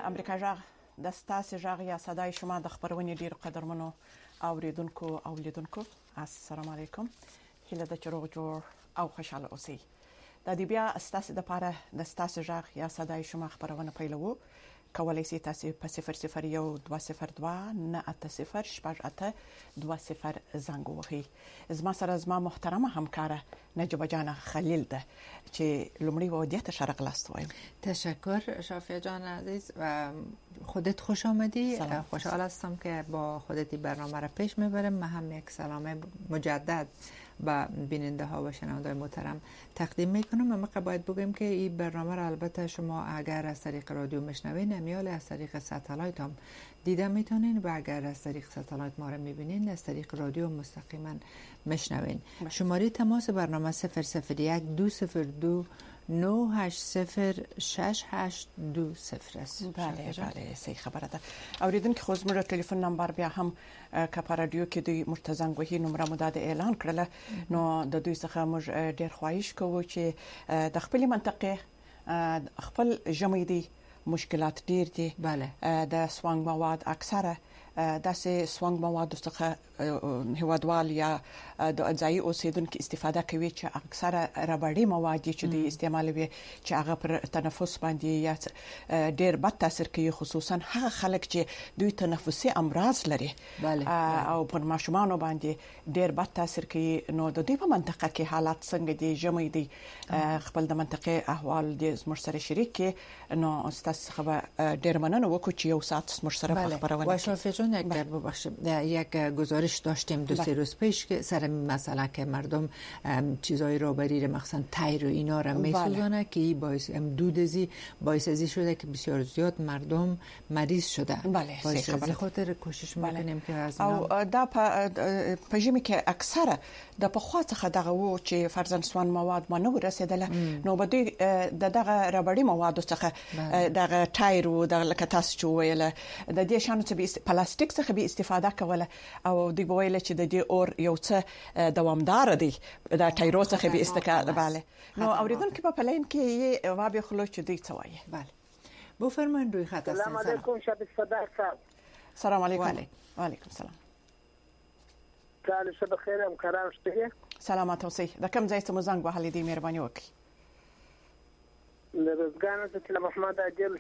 امریکا جغ د ستاسو جغ یا صداي شما د خبرونې ډیر قدرمنو اوریدونکو او لیدونکو السلام علیکم هله د چروغ جوړ او خوشاله اوسئ د دې بیا ستاسو د پاره د ستاسو جغ یا صداي شما خبرونه پیلوو کولای شئ تاسو په 001202080820 زنګ ووهئ زما سره زما محترمه همکاره نجبه جان خلیل ده چې لومړی ودیت شرق لاست وایم. تشکر شافیه جان عزیز و خودت خوش آمدی. خوشحال هستم که با خودت برنامه را پیش میبرم. من هم یک سلام مجدد با بیننده ها و شنونده محترم تقدیم میکنم. اما باید بگیم که این برنامه را البته شما اگر از طریق رادیو میشنوین امیال از طریق ساتلایت هم دیده میتونین و اگر از طریق ساتلایت ما را میبینین از طریق رادیو مستقیما میشنوین. شماره تماس برنامه 001 202 9806820 است. بله صحیح خبره ده. اوریدونکو خو زموږ ټلیفون نمبر بیا هم کپ رادیو کې د مرتزنګ وهي نمبر مو د اعلان کړل نو د دوی څخه موږ ډیر خواهش کوو چې د خپل منطقه خپل جمعیدي مشکلات ډیر دي. بله د سوانګ مواد اکثره داسې سوانګ مواد څخه هوادوال یا د اجزای اوسیدونکو استفاده کوي چې اکثره ربړی مواد چې د استعمالوي چې هغه پر تنفس باندې یا ډیر بد تاثیر کوي خصوصا هغه خلک چې دوی تنفسي امراض لري او پر ماشومان باندې ډیر بد تاثیر کوي. نو د دې په منطقه کې حالات څنګه دي جمعي دي خپل د منطقه احوال د زموږ سره شریک نو تاسو خبر ډیر مننه وکړو چې یو ساعت زموږ سره خبرونه شافیه جان یک گزارش داشتیم 2-3 روز پیش که سر مثلا که مردم چیزای رابری مخصوصا تیر و اینا را میسوزانه که باعث دودزی باعث ازی شده که بسیار زیاد مردم مریض شده. باعث از خاطر کوشش میکنیم که از او دا په جمی کې اکثره د پخوا څخه دغه وو چې فرزن سوان مواد ما نه ورسېدله نو به دوی دغه ربړی مواد څخه دغه ټایر او د لکه تاسو چې ویل د دې شانو څخه پلاستیک څخه به استفاده کوله او دوی ویل چې د دې اور یو څه دوامدار دی د ټایرو څخه به استفاده باله نو اوریدونکو په پلین کې و به خلک چې دوی څه وایي. بله بفرمایید روی خط هستین. سلام علیکم شب صدر صاحب. سلام علیکم. و علیکم سلام. کال شب خیر ام کرام شته. سلامات اوسئ. د کوم ځای څخه زنګ وهلې دی مهرباني وکړئ. د رزګان ته تل محمد عادل.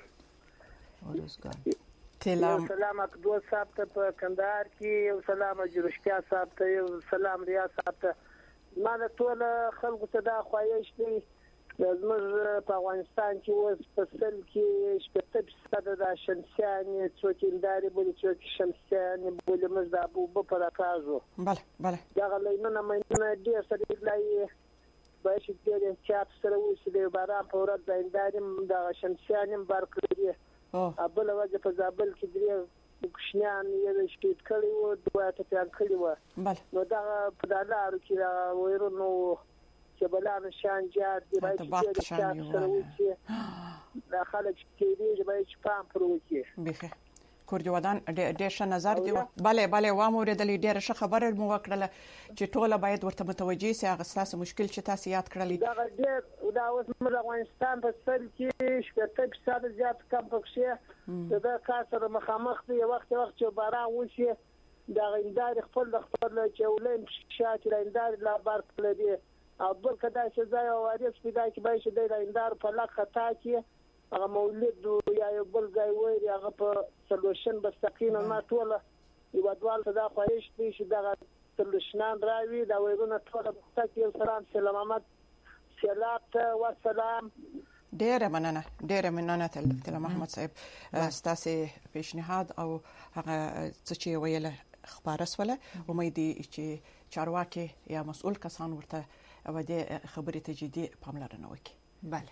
سلام اکدو صاحب ته په کندهار کې یو سلام جوړشکیا صاحب ته یو سلام ریاض صاحب ته. ما د ټول خلکو ته دا خواهش دی زموږ په افغانستان کې اوس په سل کې 80% د شمسیان څوکینداري بولي چې شمسیان بولي موږ د ابو بکر راکاږو. بله دا غلینونه مې ډېر سره لای باید چې ډېر احتیاط سره وشي د باران په ورځ زاینداري د شمسیان برکړي ابل وجه په زابل کې درې کوشنیان یې شهید کړي وو دوه ته ځان کړي وو. نو دا په دالارو کې وایرونو چې بلان شان جات دی باید چې سره وشي دا خلک چې دې باید چې پام پروي بخیر کوردوادان ډېر ښه نظر دی. بله و موریدلې ډېر ښه خبره مو وکړله چې ټوله باید ورته متوجي سي هغه ستاسو مشکل چې تاسو یاد کړلی دا ډېر دا اوس موږ افغانستان په سر کې 80% زیات کم پکشه دا کار مخامخ دی وخت چې باران وشي دا غندار خپل چولین شات غندار لا بار کړی او بل کدا چې ځای او وارث پیدا کی به شي د غندار په لک خطا کې هغه مولد یا یو بل ځای وایي هغه په سولوشن مستقیما ما ټول یو ډول څه دا خواهش دي چې دا سولوشنان راوي دا وایونه ټول تاسو سلام محمد سلام و سلام. ډېر مننه تل محمد صاحب ستاسو پیشنهاد او هغه څه چې ویله خبره سواله امید دي چې چارواکي یا مسؤل کسان ورته و دې خبرې ته جدي پاملرنه وکړي. بله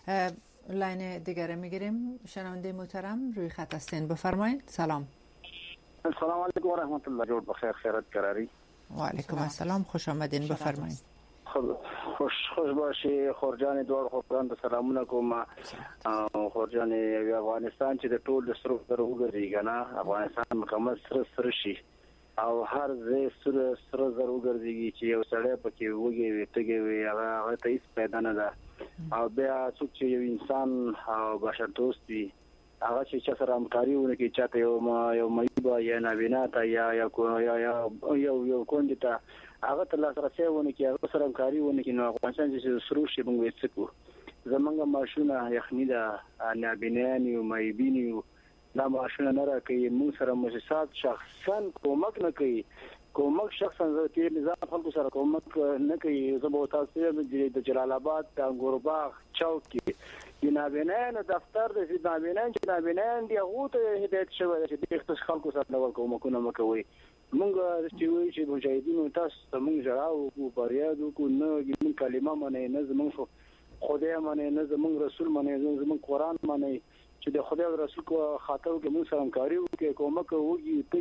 لاین دیگر میگیریم. شنونده محترم روی خط هستین بفرمایید. سلام. السلام علیکم و رحمت الله. جوړ بخیر خیرت قراری. و علیکم السلام خوش آمدین بفرمایید. خوش باشي خورجان دوړ خورجان د سلامونه کوم. خورجان افغانستان چې د ټول د سرو وګرځي کنه افغانستان مکمل سره شي او هر ځای سره زرو ګرځي چې یو سړی پکې وږي تګي وي هغه ته هیڅ پیدا نه ده او بیا څوک چې یو انسان او بشر دوست وي هغه چې سره همکاري ونکړي چاته یو مېبا یا نابینا ته یا کونډه ته هغه تر لاسه رسېونه کې هغه سره همکاري ونکړي نو افغانستان چې سروش موږ وڅکو زمونږ ماشونه یخني ده نابینان یو مېبین یو دا ماشونه نه راکې موږ سره مؤسسات شخصا کومک نه کوي کومک شخصا تیر نظام خلکو سره کومک نه کوي زبو تاسو د جلال آباد د انګورباغ چوک کې د نابینان دفتر د نابینان چې نابینان دی هغه ته هدایت شوی چې د اختصاص خلکو سره نو کومکونه مکوي موږ چې مجاهدینو تاسو موږ جراو کو بریاد کو نه موږ کلمه منه نه زموږ خدای منه نه زموږ رسول منه نه زموږ قران منه چې د خدای او رسول کو خاطر کې موږ سره همکاري وکړو کومک وږي ته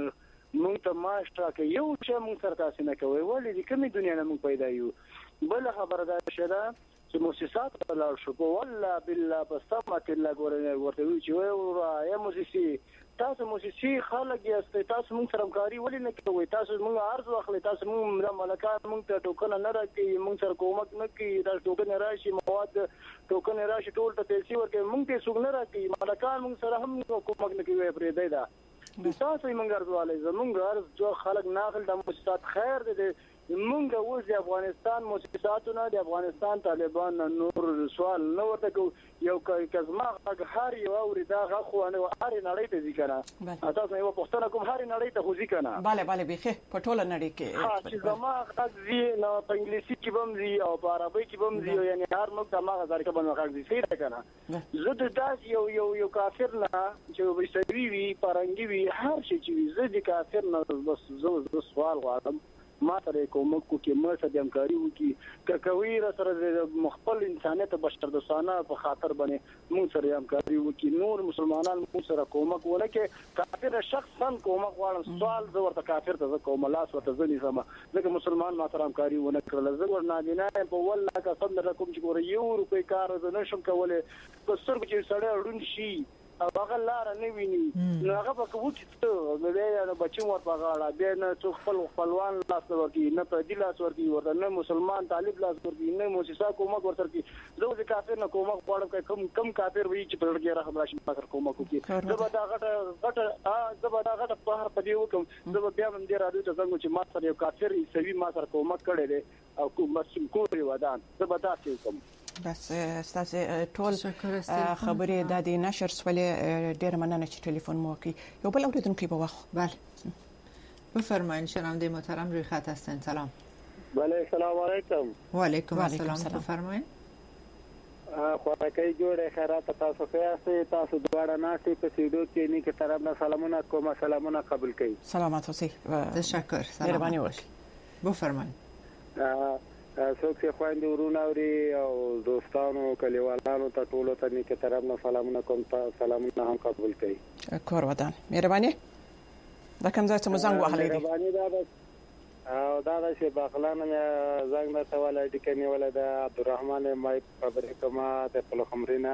موږ ته ماشټه کې یو چې موږ سره تاسو نه کوي ولې د کومې دنیا نه موږ پیدا یو بل خبردار شته چې مؤسسات ولاړ شو والله بالله بسمت الله ګورنه ورته وی چې یا مؤسسي تاسو مؤسسي خلک یاست تاسو موږ سره همکاري ولې نه کوي تاسو موږ عرض واخلې تاسو موږ ملکان موږ ته ټوکن نه راکړي موږ سره کومک نه کوي تاسو ټوکن راشي مواد ټوکن راشي ټول ته پیسې ورکړي موږ ته څنګه نه راکړي ملکان موږ سره هم کومک نه کوي پرې دی دا تاسو یې موږ ارزواله زموږ عرض جو خلک ناخل د مؤسسات خیر دي موږ اوس د افغانستان مؤسساتونه د افغانستان طالبان نور سوال نو ورته یو کزما هر یو اوردا غو نه هر نړۍ ته ځکره تاسو یو پښتنه کوم هر نړۍ ته ځکه نه bale بيخه په ټوله نړۍ کې چې زما غږی نو په انګلیسي کې بمزي او په عربي کې بمزي یعنی هر نو دماغ ځار کې باندې غږی سیده کنه زه د داس یو کافر نه چې وبشتوي وي پرنګي وي هر شي چې زه د کافر نه بس زه سوال غواړم ما سره کومک کوي ما سره همکاري وکي کوي را سره مخبل انسانيت بشر دوستانه په خاطر باندې موږ سره همکاري وکي نور مسلمانان موږ سره کومک ولکه کافر شخصا کومک غواړم سوال زه ورته کافر ته کوم لاس ورته ځنی سم لکه مسلمان ما سره همکاري ونه کړل زه ورنادینه په والله کا څنګه رقم چې ګور یو روپې کار زه نشم کولای په سترګو چې سړی اړون شي او هغه لار نه ویني نو هغه په کوم چې ته نو بچو ور په غاړه بیا نه څو خپلوان لاس ورکی نه په دې لاس ورکی ورته نه مسلمان طالب لاس ورکی نه موسسا کومک ورته کی زه د کافر نه کومک غواړم کم کافر وی چې په لږه رحم راشي ما سره کومک وکي زه به دا غټه په هر په دې وکم زه به بیا هم دې راځو چې څنګه چې ما سره یو کافر ایسوي ما سره کومک کړي دي او کوم مسلمان کوی ودان زه به دا کوم بس استاسه ټول خبرې د دې نشر سولې ډېر مننه چې ټلیفون مو وکړي یو بل اوریدونکو به واخ بله بفرمایید شنونده محترم روی خط هستین سلام بله سلام علیکم و علیکم السلام بفرمایید خوراکي جوړه خیرات تاسو خیاسته تاسو دواړه ناسي په سیدو کې نه کې طرف نه سلامونه کوم سلامونه قبول کړئ سلامات اوسئ تشکر مهرباني وکړئ بفرمایید څوک چې خويندې ورونه اوري او دوستانو کلیوالانو ته ټولو ته نیکه طرف نه سلامونه کوم سلامونه هم قبول کړئ کور ودان مهرباني دا کوم ځای ته مو زنګ وهلی دی مهرباني او دا چې باخلانه زنګ نه سوال دي کني ولدا عبدالرحمن مای خبرې کما ته په خمرینه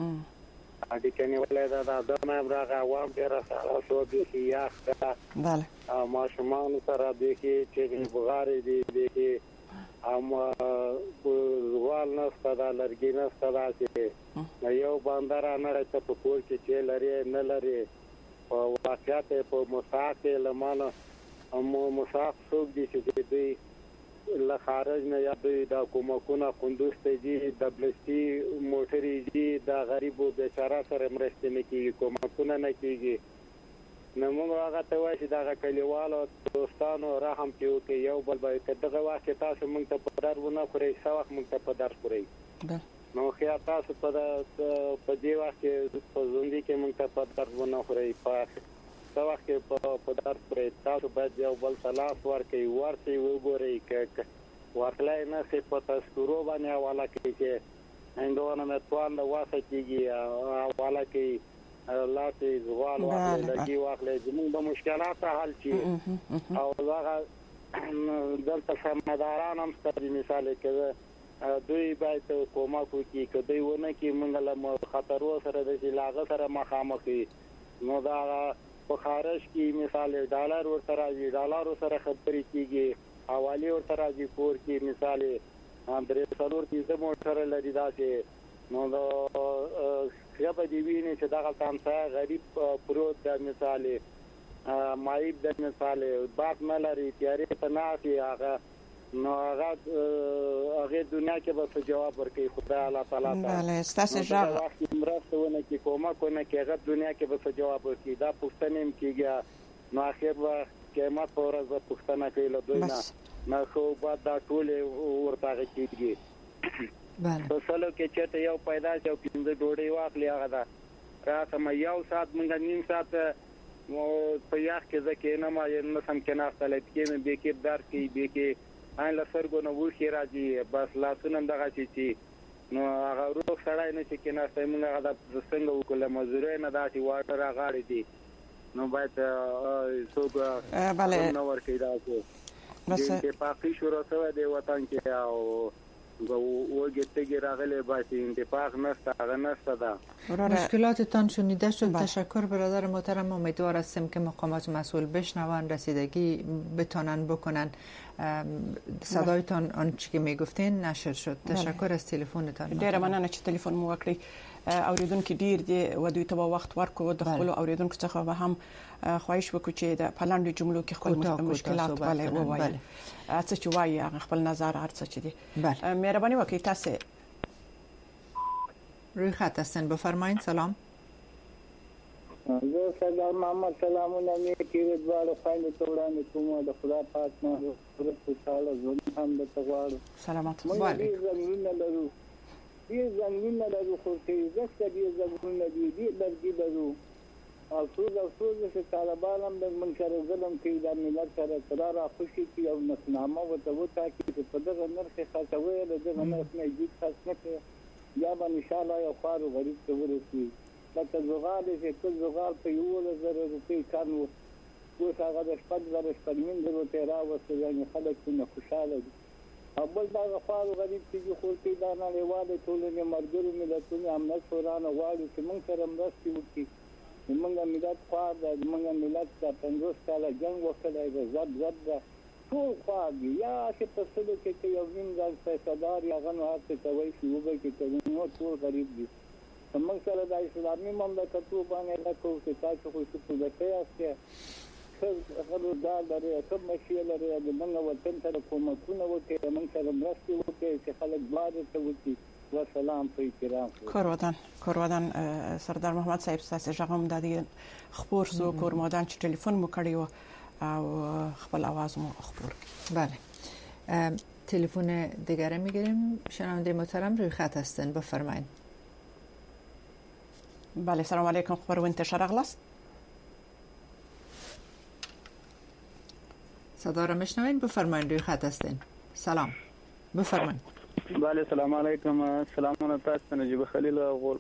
دي کني ولدا دا ما براغه عوام ډیر سره شو دي یا bale ما شومان سره دي چې بغاري دي وال نه ستدا لرګي نه ستدا چې یو بندر نه راځي په کور کې چې لري نه لري او واقعیت په مساعده لمانه مصاف څوک دي چې دوی له خارج نه یا دوی د کومکونه قندوز ته دي د بلستی موټری دي د غریبو بیچاره سره مرسته نه کوي کومکونه نه کوي نو موږ هغه ته وایي چې دا کلیوالو دوستانو رحم کوي یو بل به دغه واکه تاسو موږ ته په در ونه خوري ساوخ موږ ته په در خوري نو خیا تاسو په دې واکه په ژوند کې موږ ته په در ونه خوري په ساوخ کې په در خوري تاسو باید یو بل تلاش ورکړئ ورته وګورئ ک ورلای نه څه په تاسو باندې حواله کوي چې هندونه متوان د واسه کېږي حواله کوي الله ته زوال واخلې لګي واخلې زموږ د مشکلات حل شي او هغه دلته سمداران هم ستاسو مثال کې دوی باید کومک وکړي کدی ونه کې موږ له خطرو سره د لاغه سره مخامخ نو دا په خارج کې مثال ډالر ورسره خبرې کیږي حواله ورسره کور کې مثال درې څلور 30 موټر لري دا چې نو خبر دی ویني چې دغه تامسا غریب پروت د مثال مایب د مثال باد ملري تیارې ته ناسي هغه نو هغه دنیا کې به جواب ورکړي خدای الله تعالی ته بله ستاسو ژغ مرستونه کې کومکونه کې هغه دنیا کې به جواب ورکړي دا پښتنې کېږي نو اخر وخت قیامت ورځ به پښتنه کوي له دوی نه خو بعد دا ټول ورته کېږي بله په سلو کې چې یو پیدا شو پینځه ډوډۍ واخلي هغه دا راته ما یو ساعت مونږ نیم ساعت په یخ کې ځکه نه ما نه سم کې نه خلک کې به کې دار کې به کې ان لسرګو نو وخی راځي بس لاسونه دغه چې نو هغه روغ سړی نه چې کې نه سمون هغه د څنګه وکړه مزورې نه داسي واټر غاړي دي نو باید څوک بله نو ورکې دا بس چې پاکي شروع شوه د وطن کې او وګتګی راغله باید انتفاق نشته هغه نشته دا مشکلاتتان شنیده شد. تشکر برادر محترم. امیدوار هستیم که مقامات مسئول بشنون رسیدگی بتونن بکنن. صدایتان آنچه که میگفتین نشر شد. تشکر از تلفنتان. ډیره مننه چې تلیفون مو وکړی. اوریدونکو ډیر دی و دوی ته وخت ورکو د خپل اوریدونکو څخه به هم خواهش وکړو چې د پلاندو جملو کې خپل مشکلات بله ووایي څه چې وایي خپل نظر هر څه چې دی. مهرباني وکړئ تاسو روی خط هستن بفرمایید. سلام. زه سلام محمد سلامونه نیکی ودوالو خاینه توړانه کومه د خدا پاک نه ورته خوشاله ژوند هم د تغواړو. سلامات. دې زمونه لرو خو چې زکه دې زمونه دې درګي لرو او څو چې طالبان هم د منکر ظلم کوي د ملت سره قرار خوشي کوي او نسنامه وته چې په دغه نرخ خاصوي د دغه نرخ نه جدي خاص نه کوي یا به ان شاء الله یو خارو غریب ته ورسي لکه زغال چې کل زغال په 1000 روپۍ کانو اوس هغه د 15,000 روپۍ راوځي یعنی خلک نه خوشاله دي. اول دا خارو غریب چې خو کې دا نه لواله ټولنه مرګرو ملتونو امنیت فورانه غواړي چې موږ سره مرستې وکړي. موږ ملت خوا د موږ ملت د 50 کاله جنگ وکړای د زب ټول خوا دي یا چې په څه کې یو نیم ځل صدار یا غنو هڅه کوي چې وګړي کې نو ټول غریب دي. موږ سره د اسلامي مملکتونو باندې لا کوم څه تاسو خو څه څه کوي خلو دا لري کوم شي لري د موږ وطن سره کومکونه وکړي موږ سره مرستې وکړي چې خلک بار ته وکړي. والسلام په احترام. کورودان سردار محمد صاحب تاسو ژغم د خبر سو کورمودان چې ټلیفون مو کړی او خپل आवाज مو خبر. بله. تلفن دیگر میگیریم. شنونده محترم روی خط هستن بفرمایید. بله سلام علیکم. خبر و انتشار اغلاست. صدا را میشنوین بفرمایید. روی خط هستین. سلام بفرمایید. بله سلام علیکم. سلامونه تاسو نجیب خلیل او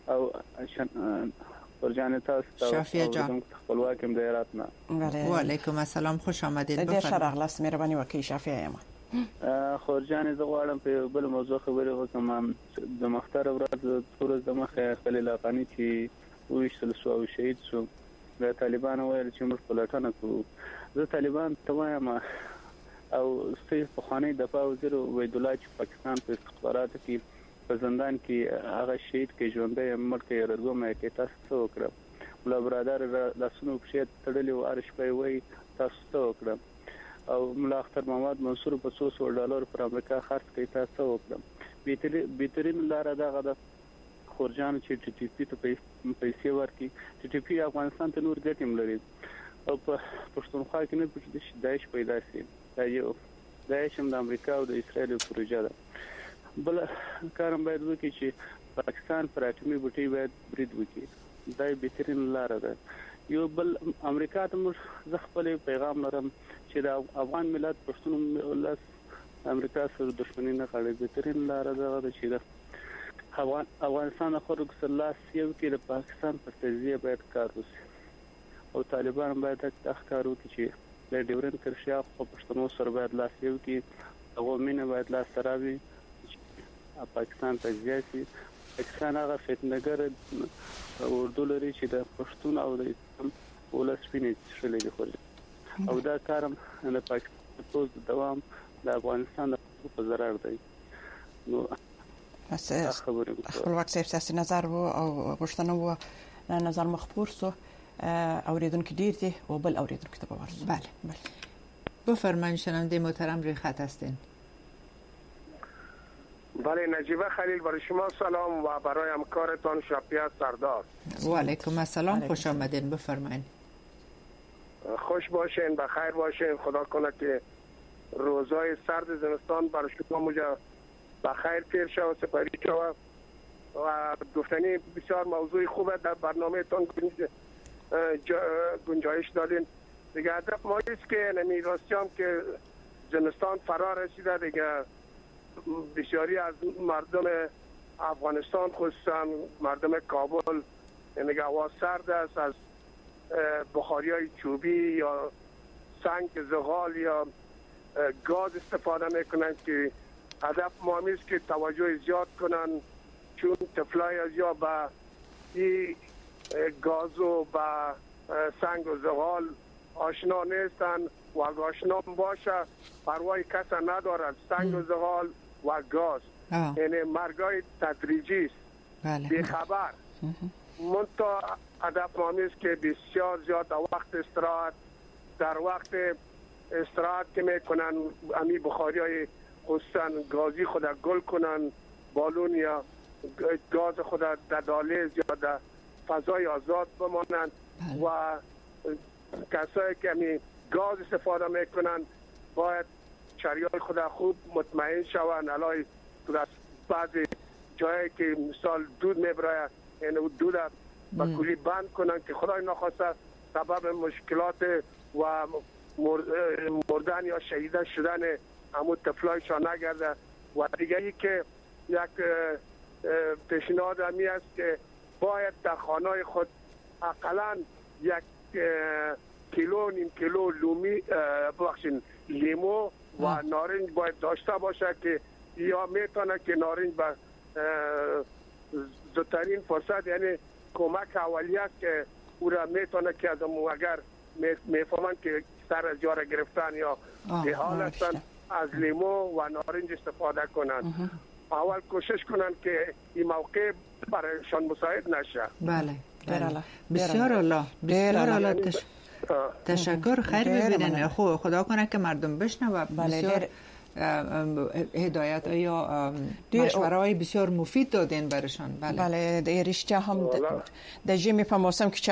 فرجان تاسو شافیه جان خپلواکم د هرات نه. و علیکم السلام خوش آمدید. بفرمایید. د شرغلاس مهرباني وکړئ شافیه یم. خورجان زه غواړم په بل موضوع خبرې وکم. د مختار ورځ ورځ د مخه خلیل افغاني چې ویشتل شو او شهید شو د طالبان ویل چې موږ پلاتانه کوو. زه طالبان ته وایم او سیف بخانی دفاع وزیر وحید الله چې پاکستان په استخباراتو کې په زندان کې هغه شهید کې ژوندې مړ کې رغومه کې تاسو وکړه. مولا برادر لاسونو په تړلې او ارش په وی تاسو وکړه او مولا اختر محمد منصور په $200 پر امریکا خرڅ کړي تاسو وکړه. بهترین لار دا غدا خورجان چې ټي ټي پی ته پیسې ورکړي. ټي ټي پی افغانستان ته نور ګټم لري او په پښتونخوا کې نه پټ داعش پیدا شي. داعش هم د امریکا او د اسرائیل پروژه ده. بل کارم باید وکړي چې پاکستان پر اټومي بوټي باید برید وکړي. دا بهترین لار ده. یو بل امریکا ته موږ خپل پیغام لرم چې د افغان ملت پښتون ملت امریکا سره دښمنی نه کوي. بهترین لار ده چې د افغانستان خلکو سره لاس یو کې د پاکستان په تجزیه باید کار وشي او طالبان باید تخکار وکړي چې د ډیورن کرښه په پښتنو سره باید لاس یو کې هغه مینه باید لاس تراوي پاکستان تجزیه شي. پاکستان هغه فتنهګر اردو لري چې د پښتون او د اسلام ولس ویني شلې دي خو او دا کارم د پاکستان په دوام د افغانستان په ضرر دی. نو بس خپلواک صاحب سیاسي نظر او غوښتنه و نظر مخبور سو اوریدونکو ډیر دي او بل اوریدونکو ته ورسو. بله بفرمایید شنونده محترم روی خط هستین. بله نجیبه خلیل، برای شما سلام و برای همکارتان شفیع سردار. و علیکم السلام، خوش آمدین، بفرمایید. خوش باشین، بخیر باشین، خدا کنه که روزهای سرد زمستان برای شما مجا بخیر پیر شود و سپری شود و گفتنی بسیار موضوع خوبه در برنامه تان گنجایش دادین. دیگه هدف ما است که نمی راستیام که زمستان فرا رسیده، دیگه بسیاری از مردم افغانستان خصوصا مردم کابل یعنی هوا سرد است، از بخاری های چوبی یا سنگ زغال یا گاز استفاده میکنند که هدف ما است که توجه زیاد کنن، چون طفلای از یا به این گاز و به سنگ و زغال آشنا نیستن و اگه آشنا باشه پروای کس ندارد. سنگ و زغال و گاز یعنی مرگای تدریجی است، بی خبر. منتها هدف ما است که بسیار زیاد وقت استراحت، در وقت استراحت که میکنن امی بخاری های خصوصا گازی خود گل کنن، بالون یا گاز خود در دهلیز یا در فضای آزاد بمانند و کسایی که امی گاز استفاده میکنن باید چریای خود خوب مطمئن شوند. الان در بعضی جایی که مثال دود میبراید یعنی دود با کلی بند کنن که خدای نخواسته سبب مشکلات و مردن یا شهیده شدن همون طفلایشان نگرده. و دیگه ای که یک پیشنهاد همی است که باید در خانه خود اقلا 1.5 کیلو لیمو و نارنج باید داشته باشه که یا میتونه که نارنج به زودترین فرصت یعنی کمک اولی است که او را میتونه که از اگر میفهمن که سر از یاره گرفتن یا به حال هستن از لیمو و نارنج استفاده کنن. اول کوشش کنن که این موقع برایشان مساعد نشه. بله بسیار الله تشکر. خیر ببینن، خدا کنه که مردم بشنوه. بسیار هدایت یا مشوره‌های بسیار مفید دادین برشان. بله ریشتیا هم د ژمي په موسم کې چې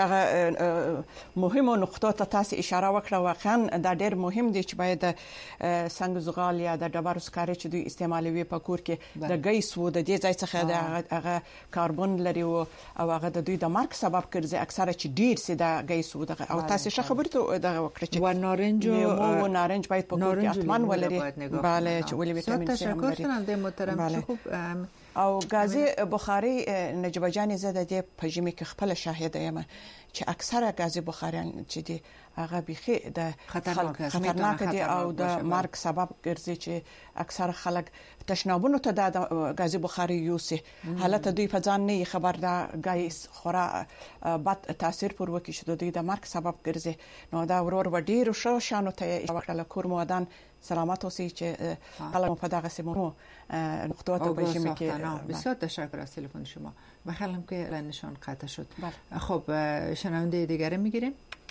مهمه نقطه ته تاسو اشاره وکړه، واقعا دا ډېر مهم دي چې باید څنګه زغال یا د ډبرو سکاره چې دوی استعمالوي په کور کې د ګیس و د دې ځای څخه هغه کاربن لري او هغه د دوی د مرګ سبب ګرځي اکثره چې ډیر سي د ګیس و او تاسو ښه خبرې ته دغه وکړه چې و نارنج باید په کور کې حتمان ولري. بله چې ولې ویټامین سی هم لري. شنونده محترم خوب او غازی بخاری نجیبه جان زده د پژمی کې خپل شاهد یم چې اکثره غازی بخاریان چې دی هغه بيخي د خطرناک دي او د مرګ سبب ګرځي چې اکثره خلک تشنابونو ته د غازی بخاری یوسي حالت دوی په ځان نه خبر دا غایس خورا بد تاثیر پر وکړي چې دوی د مرګ سبب ګرځي. نو دا ورور وډیر شو شانو ته وکړه کور مودان سلامت اوسئ چې خلک په دغه سیمو نقطه ته بشیم که بسیار تشکر از تلفن شما. بخیرم که نشان قطع شد. خب شنونده دیگری میگیریم.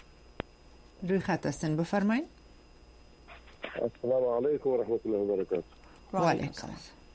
روی خط هستین، بفرمایید. السلام علیکم و رحمت الله و برکاته. و علیکم.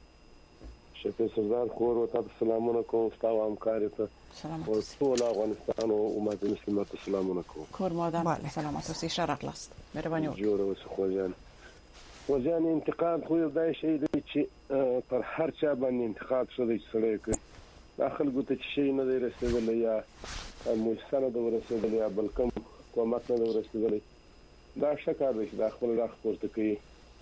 شفیع سردار خور و تاسو سلامونه کوم ستاسو همکارته. سلام. او ټول افغانستان او امت مسلمانانو سلامونه کوم. کور مودان سلامت اوسئ، شرق لاست. مهرباني وکړئ. جوړ اوسئ خوجان. خوجان انتقاد خو دای شي دی چې پر هر چا باندې انتقاد شوی چې سړی کوي. داخل ګوت چې شي نه دی رسیدلی یا مؤسسه نه دی رسیدلی یا بلکې حکومت نه دی رسیدلی. دا شکر دی چې دا خپل راخ پورته کوي.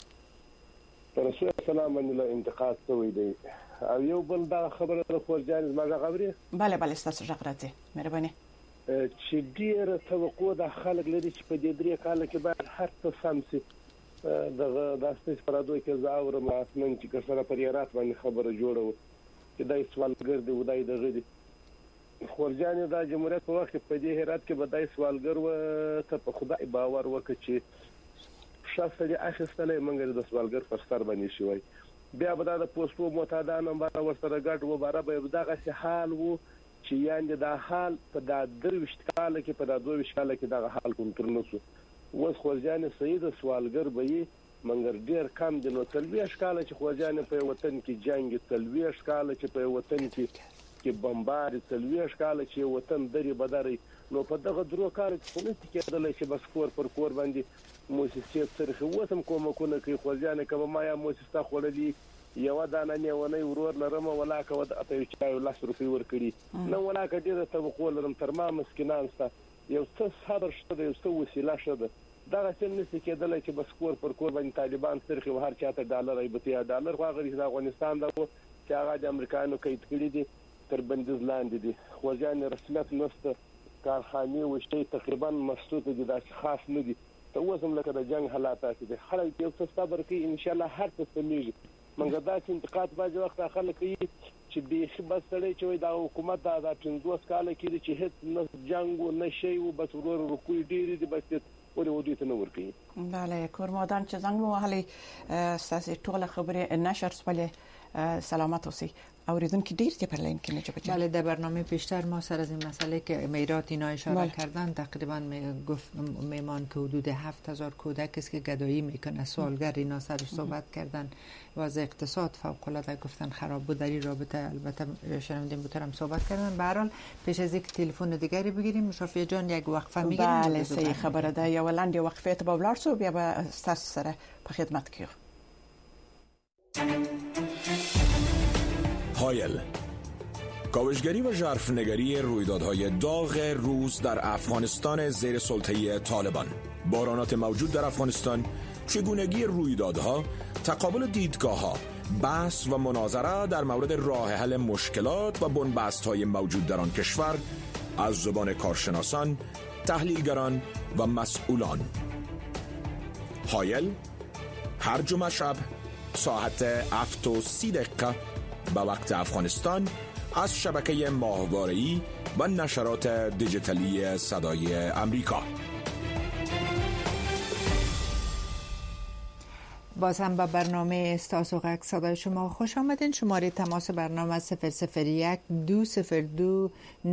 رسول سلام باندې انتقاد شوی دی. او یو بل دا خبره د خوجان ما غوړي. بله ستاسو ژغ راځي. مهرباني. چې ډیره توقع د خلک لري چې په دې درې کال کې باید هر څه سم شي. دغه داسې فرادوي کې زاور ماسمن چې کسره پر یارات باندې خبره جوړو چې دای سوالګر دی ودای دغه دی. خورجان د جمهوریت په وخت په دې هرات کې بدای سوالګر و ته په خدای باور وکړي چې شخص دې اخستلې منګر د سوالګر پر سر باندې شوی بیا به د پوسټو معتادانو باندې ورسره ګډ و باره به دغه حال وو چې یاندې دا حال په دا 23 کال کې په دا 22 کال کې دغه حال کنټرول نشو. اوس خوځانه سید سوالګر به منګر ډیر کم دي. نو 30 کال چې خوځانه په وطن کې جنگ، 30 کال چې په وطن کې بمبار، 30 کال چې وطن درې بدري، نو په دغه درو کال کې خو نه کېدل چې بس کور پر کور باندې موسسې سره وسم کومکونه کوي. خوځانه کوم ما یا موسسه خورلي یو دانه نیونه ورور لرم ولا کو د اته چای لاس روپی ور کړی نو ولا کډیره ته خو لرم تر ما مسکینان ستا یو څه صبر شته، یو څه وسیله شته. دا څنګه نشي کېدل چې بس کور پر کور باندې طالبان سرخي هر چاته ډالر ایبته ډالر خو غیر د افغانستان دا چې هغه د امریکایانو قید کړی دي تر بندیز لاندې دي. خوځان رسمیت نشته، کارخانه وشته تقریبا مسدود دي، دا خاص نه دي. ته اوسم لکه د جنگ حالات دي، خلک یو څه صبر کوي ان شاء الله هر څه سمېږي. منګه دا چې انتقاد باندې وخت خلک کوي چې به بس سره چې دا حکومت دا 15 کال کې چې هیڅ نه جنگ او نه شی او بس ورور رکوي ډیر دي بس ولې ودی ته نور کوي. بله کورمادان چې زنګ مو وهلي ستاسو ټول خبره نشر سپله سلامت اوسئ. اوریدونکو دیر که پر لین کنه چه بله در برنامه پیشتر ما سر از این مسئله که میرات اینا اشاره کردن تقریبا میمان که حدود 7000 کودک است که گدایی میکنه. سالگر اینا سرش صحبت کردن و از اقتصاد فوق العاده گفتن خراب بود. در این رابطه البته شنوندیم بوترم صحبت کردن. به هر حال پیش از اینکه تلفن دیگری بگیریم شافیه جان یک وقفه میگیریم. بله صحیح خبره ده. یا ولند وقفه ته بولار سو بیا به استاس سره په خدمت کیو. هایل کاوشگری و ژرفنگری رویدادهای داغ روز در افغانستان زیر سلطه طالبان، بحرانات موجود در افغانستان، چگونگی رویدادها، تقابل دیدگاه‌ها، بحث و مناظره در مورد راه حل مشکلات و بنبست‌های موجود در آن کشور از زبان کارشناسان، تحلیلگران و مسئولان. هایل هر جمعه شب ساعت 7:30 به وقت افغانستان از شبکه ماهواره‌ای و نشرات دیجیتالی صدای امریکا. باز هم به برنامه استاسوغک صدای شما خوش آمدین. شماره تماس برنامه 001 202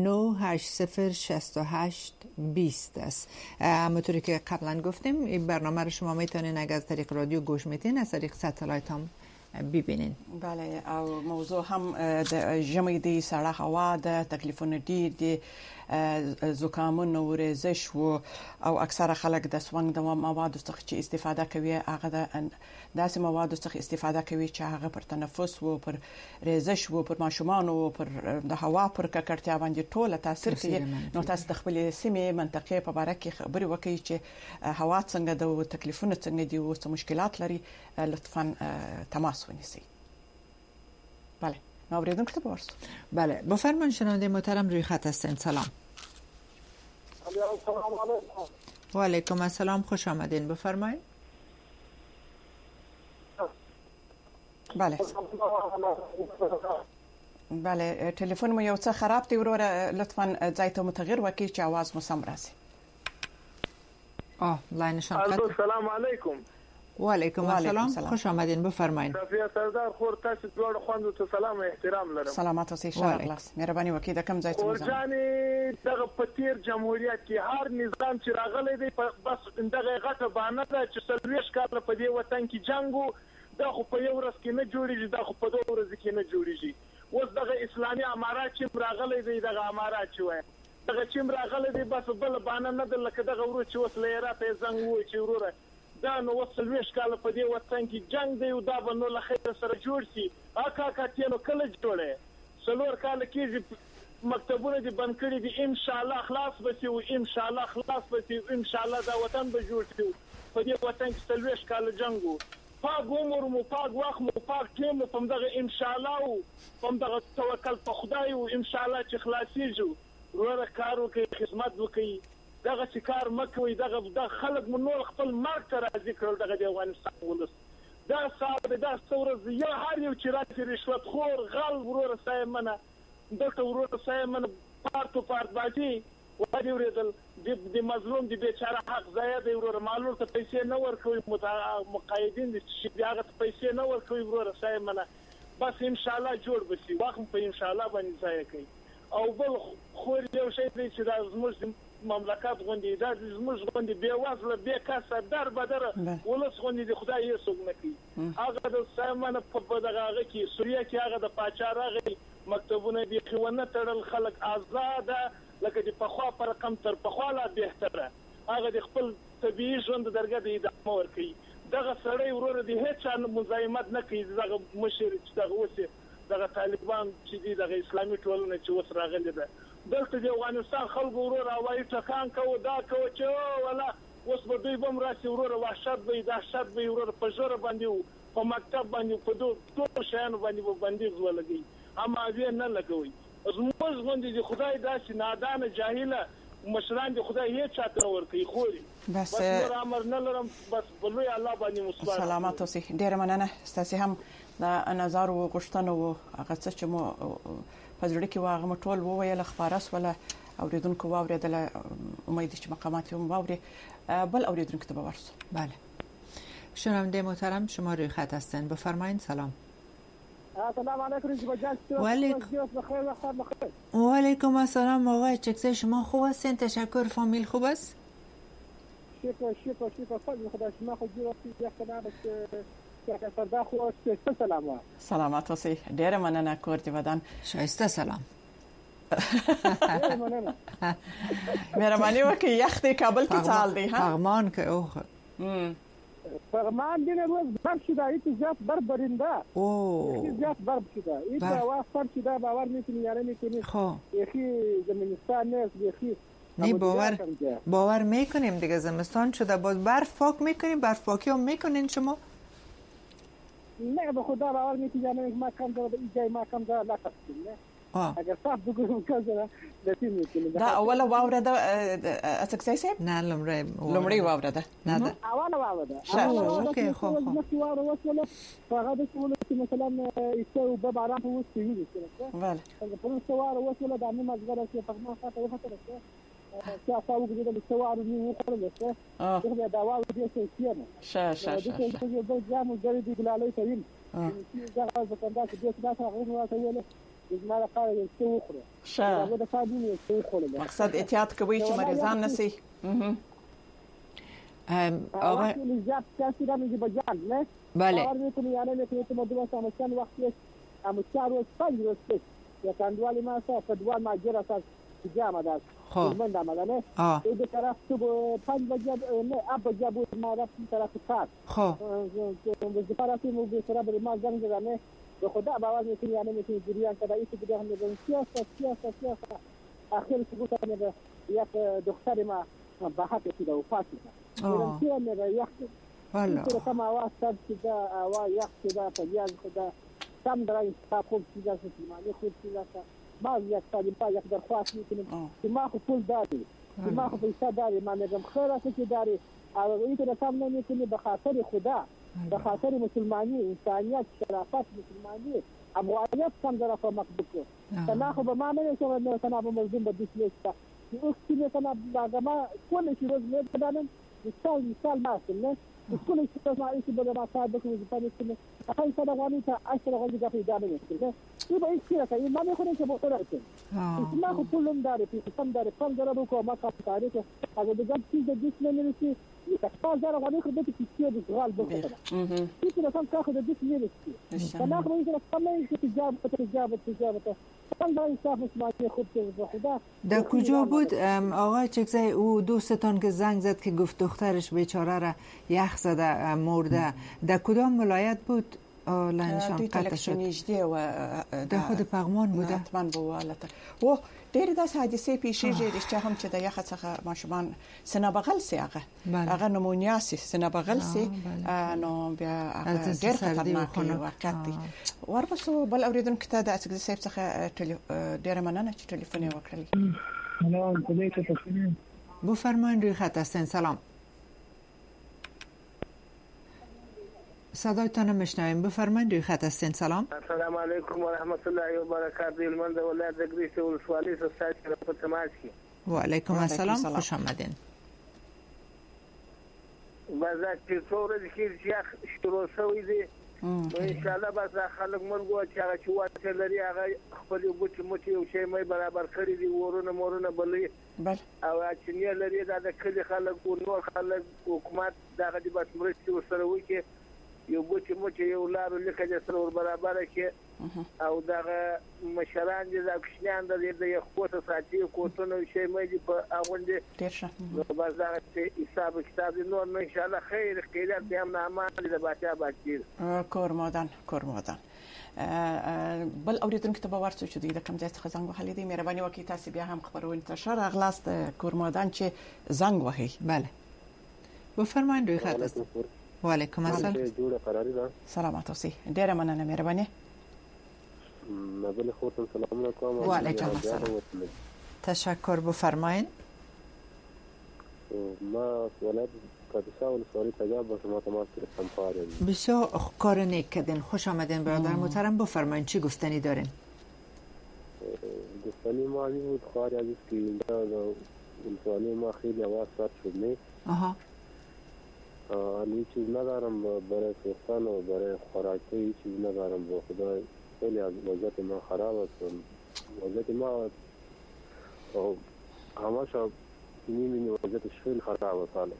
980 6820 است. همونطوری که قبلا گفتیم این برنامه رو شما میتونین اگر از طریق رادیو گوش میتین از طریق ساتلایت هم ببینین. بله او موضوع هم د ژمي دی سړه هوا د تکلیفونو دي زکامونه ورزش او اکثره خلک د سوانګ د موادو څخه چې استفاده کوي هغه د داسې موادو څخه استفاده کوي چې هغه پر تنفس او پر رزش او پر ماشومان او پر د هوا پر ککړتیا باندې ټوله تاثیر کوي. نو تاسو د خپل سیمې منطقې په اړه کې خبري وکړئ چې هوا څنګه د تکلیفونو څنګه دي او څه مشکلات لري. لطفاً تماس ونیسئ. بله ناوریدون کتاب ورس. بله بفرمایید شنونده محترم روی خط هستین. سلام. و علیکم السلام خوش آمدین. بفرمایید. بله بله تلفن مو یو څه خراب دی وروره لطفاً ځای ته متغیر وکړئ چې आवाज مو سم راسي. لاینشان قطع. سلام علیکم. و علیکم السلام خوش آمدین. بفرمایید. صفیه سردار خور تاسو ډوړ خوندو ته سلام او احترام لرم. سلامات اوسئ. شاغلاس مهرباني وکړئ د کوم ځای ته مو ورجانې دغه پتیر جمهوریت کې هر نظام چې راغلی دی بس دغه غټه بانه ده چې 30 کال په دې وطن کې جنگو دا خو په یو ورځ کې نه جوړیږي، دا خو په 2 ورځې کې نه جوړیږي. اوس دغه اسلامي امارات چې راغلی دی دغه امارات چې وای دغه چې راغلی دی بس بل بانه نه ده لکه دغه ورو چې اوس لیرا ته زنګ وای چې وروره دا نو وصل 20 کال په دې وطن کې جنگ دی او دا به نو له خیر سره جوړ شي. اکا تینو کله جوړه 4 کال کې مکتبونه دي بند کړي دي ان شاء الله خلاص بشي او ان شاء الله خلاص بشي ان شاء الله دا وطن به جوړ شي. په دې وطن کې 20 کال جنگو پاک عمر مو پاک وخت مو پاک ټیم په دغه ان شاء الله او په دغه توکل په خدای او ان شاء الله چې خلاصيږي ورته کار وکړي خدمت وکړي دغه کار مکوي دغه خلک مو نور خپل مرګ ته راځي کړل دغه د افغانستان ولس دا صاحب دا څورز یا هر یو چې راځي رشوت خور غل ورور سایمنه دغه ورور سایمنه پارت بازي ودی ورېدل د مظلوم د بیچاره حق ضایع دی وروره معلول ته پیسې نه ورکوي مقایدین دي چې هغه ته پیسې نه ورکوي وروره صاحب منه بس ان شاء الله جوړ بشي وخت په ان شاء الله باندې ضایع کوي او بل خو یو شی دی چې دا زموږ مملکت غونډې دا زموږ غونډې بې وزله بې کسه در بدره ولس غونډې د خدای یې څوک نه کوي هغه د صاحب منه په دغه هغه کې سوریه کې هغه د پاچا راغی مکتبونه بیخي ونه تړل خلک آزاده لکه د پخوا پر رقم تر پخوا لا بهتره هغه د خپل طبیعي ژوند درګه د ادامه ورکوي دغه سړی وروره د هیڅ مزاحمت نه کوي دغه مشر چې دغه اوس دغه طالبان چې دي دغه اسلامي ټولنه چې اوس راغلي ده دلته د افغانستان خلکو وروره هوایي ټکان کوو دا کوو چې ولا اوس به دوی بم راسي وروره وحشت به دهشت به وروره په ژوره باندې په مکتب باندې په ټولو شیانو باندې بندیز ولګوي اما دې نه لګوي زموږ غونډې د خدای داسې نادانه جاهله مشران د خدای هیڅ چاته ورکوي خوري بس امر نه لرم بس بلوي الله باندې مصباح سلامات اوسئ ډېر مننه ستاسو هم د نظر او غوښتنو هغه څه چې مو په ځړ کې واغه مټول وویل خبرس ولا اوریدونکو واوریدل امید چې مقامات هم واوري بل اوریدونکو ته ورسو بله شنونده محترم شما روی خط هستین بفرمایید سلام سلام علیکم و علیکم السلام آقای چکسه شما خوب هستین تشکر فامیل خوب است شکر فضل خدا شما خوب سلام سلامات اوسئ ډېر مننه کور دې ودان شایسته سلام مهرباني وکړئ یخ دې کابل کې څال دی ها پغمان که اوه پغمان دین روز برف شده ایت زیاد برف برنده زیاد برف شده ایت واسطه شده باور میکنی یا نمیکنی یخی زمینستان نیست یخی نه باور میکنیم دیگه زمستان شده باز برف پاک میکنیم برف پاکی هم میکنین شما نه به خدا باور میکنی یا نمیکنی ما کم داره ایجای ما کم داره لا تفکیم نه اگر صاحب بگویم کازه لطیم میکنیم دا اول واوره ده اسکسای سیب نه لمړی واوره ده نه ده اول واوره ده اوکی خو واوره وصله فقط بسول مثلا يسوي باب عرام هو يسوي بله فقط سوار وصله ده ما زغره في فقط خاطر وخطر كيا ساوي كده بالسوار اللي هو خرج ده دواء دي سيسيانه شا ده جام جريدي بلالي تين ده غاز كندات دي ده غير واسوله زما قال يسوي اخرى شا ده فادي يسوي اخرى مقصد احتیاط کوي چې مریضان نسي آقا زیاد کسی را میگه بجان نه بله باور میکنی یا نمیکنی تو مدرسه همچنان وقتی اما 4 روز 5 روز پیش یک اندوالی ما سا فدوان ماجر اساس جامعه داشت من دامده نه این به طرف تو 5 بجه نه اب بجه بود ما رفتیم طرف کار خب به طرفی مو به طرف ما زنگ زدن به خدا باور میکنی یا نمیکنی جریان کدا این تو هم میگن سیاست اخر تو گفتم یک دختر ما بحث شده و فاصله میرم میره یک والا کم آواز سب شده آواز یک شده پجاز خدا کم درای خوب شده سلمانی خوب شده ما یک طالبا یک درخواست میکنیم که ما خو پول داری که ما خو پیسه داری ما میگم خیر است که داری این تو کم نمیکنی به خاطر خدا به خاطر مسلمانی انسانیت شرافت مسلمانی ابوایت کم در افا مقبول کن تناخو به ما نمیشه تنها به مردم به دوست اختي مثلا بعد ما كل شيء لازم بدنا مثال مثلا كل شيء لازم ايش بدنا ما صادق وزبان كله هاي صدقاني 10 غادي في دامن كده يبقى ايش كده كاي ما بياخذ انت بقولك ما كلهم داري في كم داري كم جربوا ما كان تاريخ هذا بجد شيء جسم نفسي يتحتاج زرع غادي ياخذ بيت كتير بغال بكره كيف لو كان تاخذ الجسم نفسي فناخذ يجي كم يجي تجابه در کجا بود آقای چکزای او دوستتان که زنگ زد که گفت دخترش بیچاره را یخ زده مرده در کدام ولایت بود لانشان قطع شد در خود پغمان بوده حتما بوالته و ډېر داسې حادثې پیښیږي رښتیا هم چې د یخ څخه ماشومان سینه بغل سي هغه نمونیا سي سینه بغل سي نو بیا ډېر خطرناک واقعیت دی ورپسې بل اوریدونکو ته د اسګر صاحب څخه ډېر مننه چې ټلیفون وکړلی سلام علیکم بفرمایید روی خط هستین سلام صدایتان میشنویم بفرمایید روی خط هستین سلام السلام علیکم و رحمت الله و برکاته المنده ولایت دگریس ولسوالی سوسایتی په تماس کې و علیکم السلام، خوش آمدین. بازار چې څورې کې چې شروع شوی دی ان شاء الله بس خلک مرګو چې هغه چې واټ لري هغه خپل بوټي موټي او شی مې برابر کړی دي ورونه بلې او چې نه لري دا د کلی خلک او نور خلک حکومت دغه د بس مرستې وسره وکي یو بوټي موټي یو لارو لکه د سره برابر کې او دغه مشران دي د کښنان د یو کوټه ساتي کوټونه شی مې دي په اغونډه تیرشه بس دا حساب کتاب نور ان شاء الله خیر خیرات دې هم امان دې باچا باچیر کورمادان بل اوریدونکو ته باور څه دی د کوم ځای څخه زنګ وهلی دی مهرباني وکړئ تاسو بیا هم خبرونه تشر اغلاست کورمادان چې زنګ وهي. بله بفرمایئ روی خط است. و علیکم السلام. جوړه قراری ده. سلامات اوسئ. ډیره مننه مهرباني. نبل خودتون سلام علیکم. و علیکم السلام. تشکر بفرمایید. ما ولایت کاپیسا ولسوالی تجاب با شما تماس گرفتم فارغ. بسیار کار نیک کردین. خوش آمدین برادر محترم. بفرمایید چی گفتنی دارین؟ گفتنی ما این بود خواهر عزیز که اینجا ولسوالی ما خیلی آواز سرد شد نیست. هیچ چیز ندارم برای سوختن و برای خوراکی هیچ چیز ندارم با خدا. خیلی از وضعیت ما خراب است. وضعیت ما همه شب نیمی وضعیتش خیلی خراب است حالا.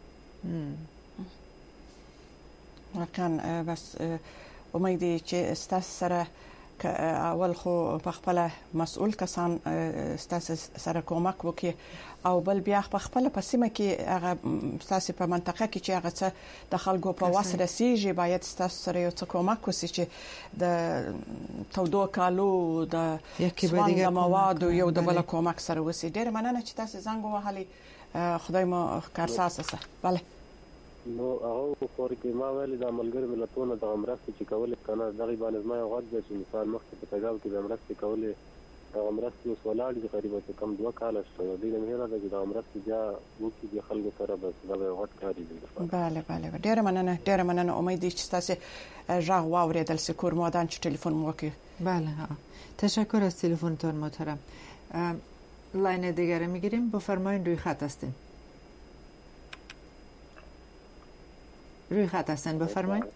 واقعا بس امیدی چې استاس سره اول خو په خپل مسؤل کسان استاس سره کومک وکي او بل بیا په خپل پسیمه کې هغه استاس په منطقه کې چې هغه څه د خلکو په واسطه رسیږي باید استاس سره یو څه کومک وسی چې د تودو کالو د یکي مواد یو د بل کومک سره وسی. ډیر مننه چې تاسو زنګ وهلي. خدای مو کارساز سه. بله نو هغه خور کې ما ویل د عملګر ملتونو د امرستې چې کولې کنه دغه باندې ما یو غږ چې مثال مخکې په تجاوب کې د امرستې کولې د امرستې اوس ولاړ دي تقریبا کم 2 کال شوه دي نه هره د امرستې بیا وکي د خلکو سره بس دا یو غټ کار دی. بله ډیره مننه امید دي چې تاسو ژغ واوریدل سي کورمادان چې ټلیفون مو وکړي. بله تشکر از تلفنتون محترم. لاین دیگر میگیریم. بفرمایید روی خط هستین. روی خط هستین بفرمایید.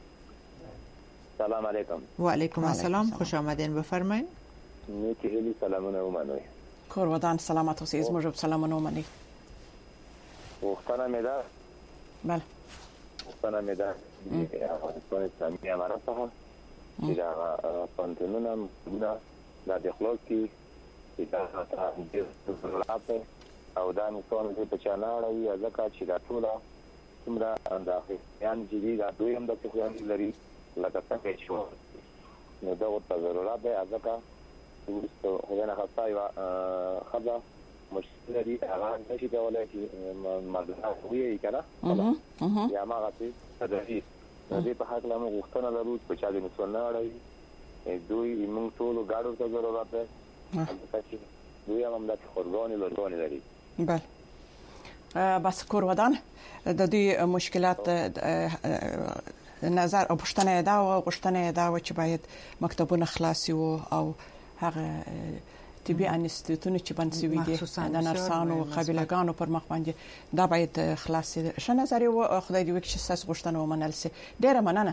سلام علیکم. و علیکم السلام. خوش آمدین بفرمایید. نیکی هلی سلامونه اومنوی. کورودان سلامت اوسئ. موږ سلامونه اومنئ. وختانه میده. بله. وختانه میده. افغانستان اسلامی امارات څخه چې دا پانتونونه د اخلاقي چې دا تاسو او دا نوڅون په چاناړي ځکه چې دا ټول څومره اندازه یان جدي دا دویم د څه لري لکه څنګه شو نو دا ورته ضرورت دی ځکه چې خدای خاصه یو خبره مشکل لري هغه نشي کولای چې مدرسه وي کنه یا ما غوښتي تدریس دې په حق لامو غوښتنه لرو چې چا دې نوڅون لري دوی موږ ټول غاړو ته ضرورت دی ځکه دوی هم د خورګونی لري. بله بس کورودان د دې مشکلات نظر او پښتنه دا چې باید مکتبونه خلاصي او هغه طبي انستیتوونه چې بند شوي دي د نرسانو قبيلهګانو پر مخ باندې دا باید خلاصي شي. نظر یو خدای دې وکړي چې تاسو غوښتنه ومنل سي. ډیره مننه.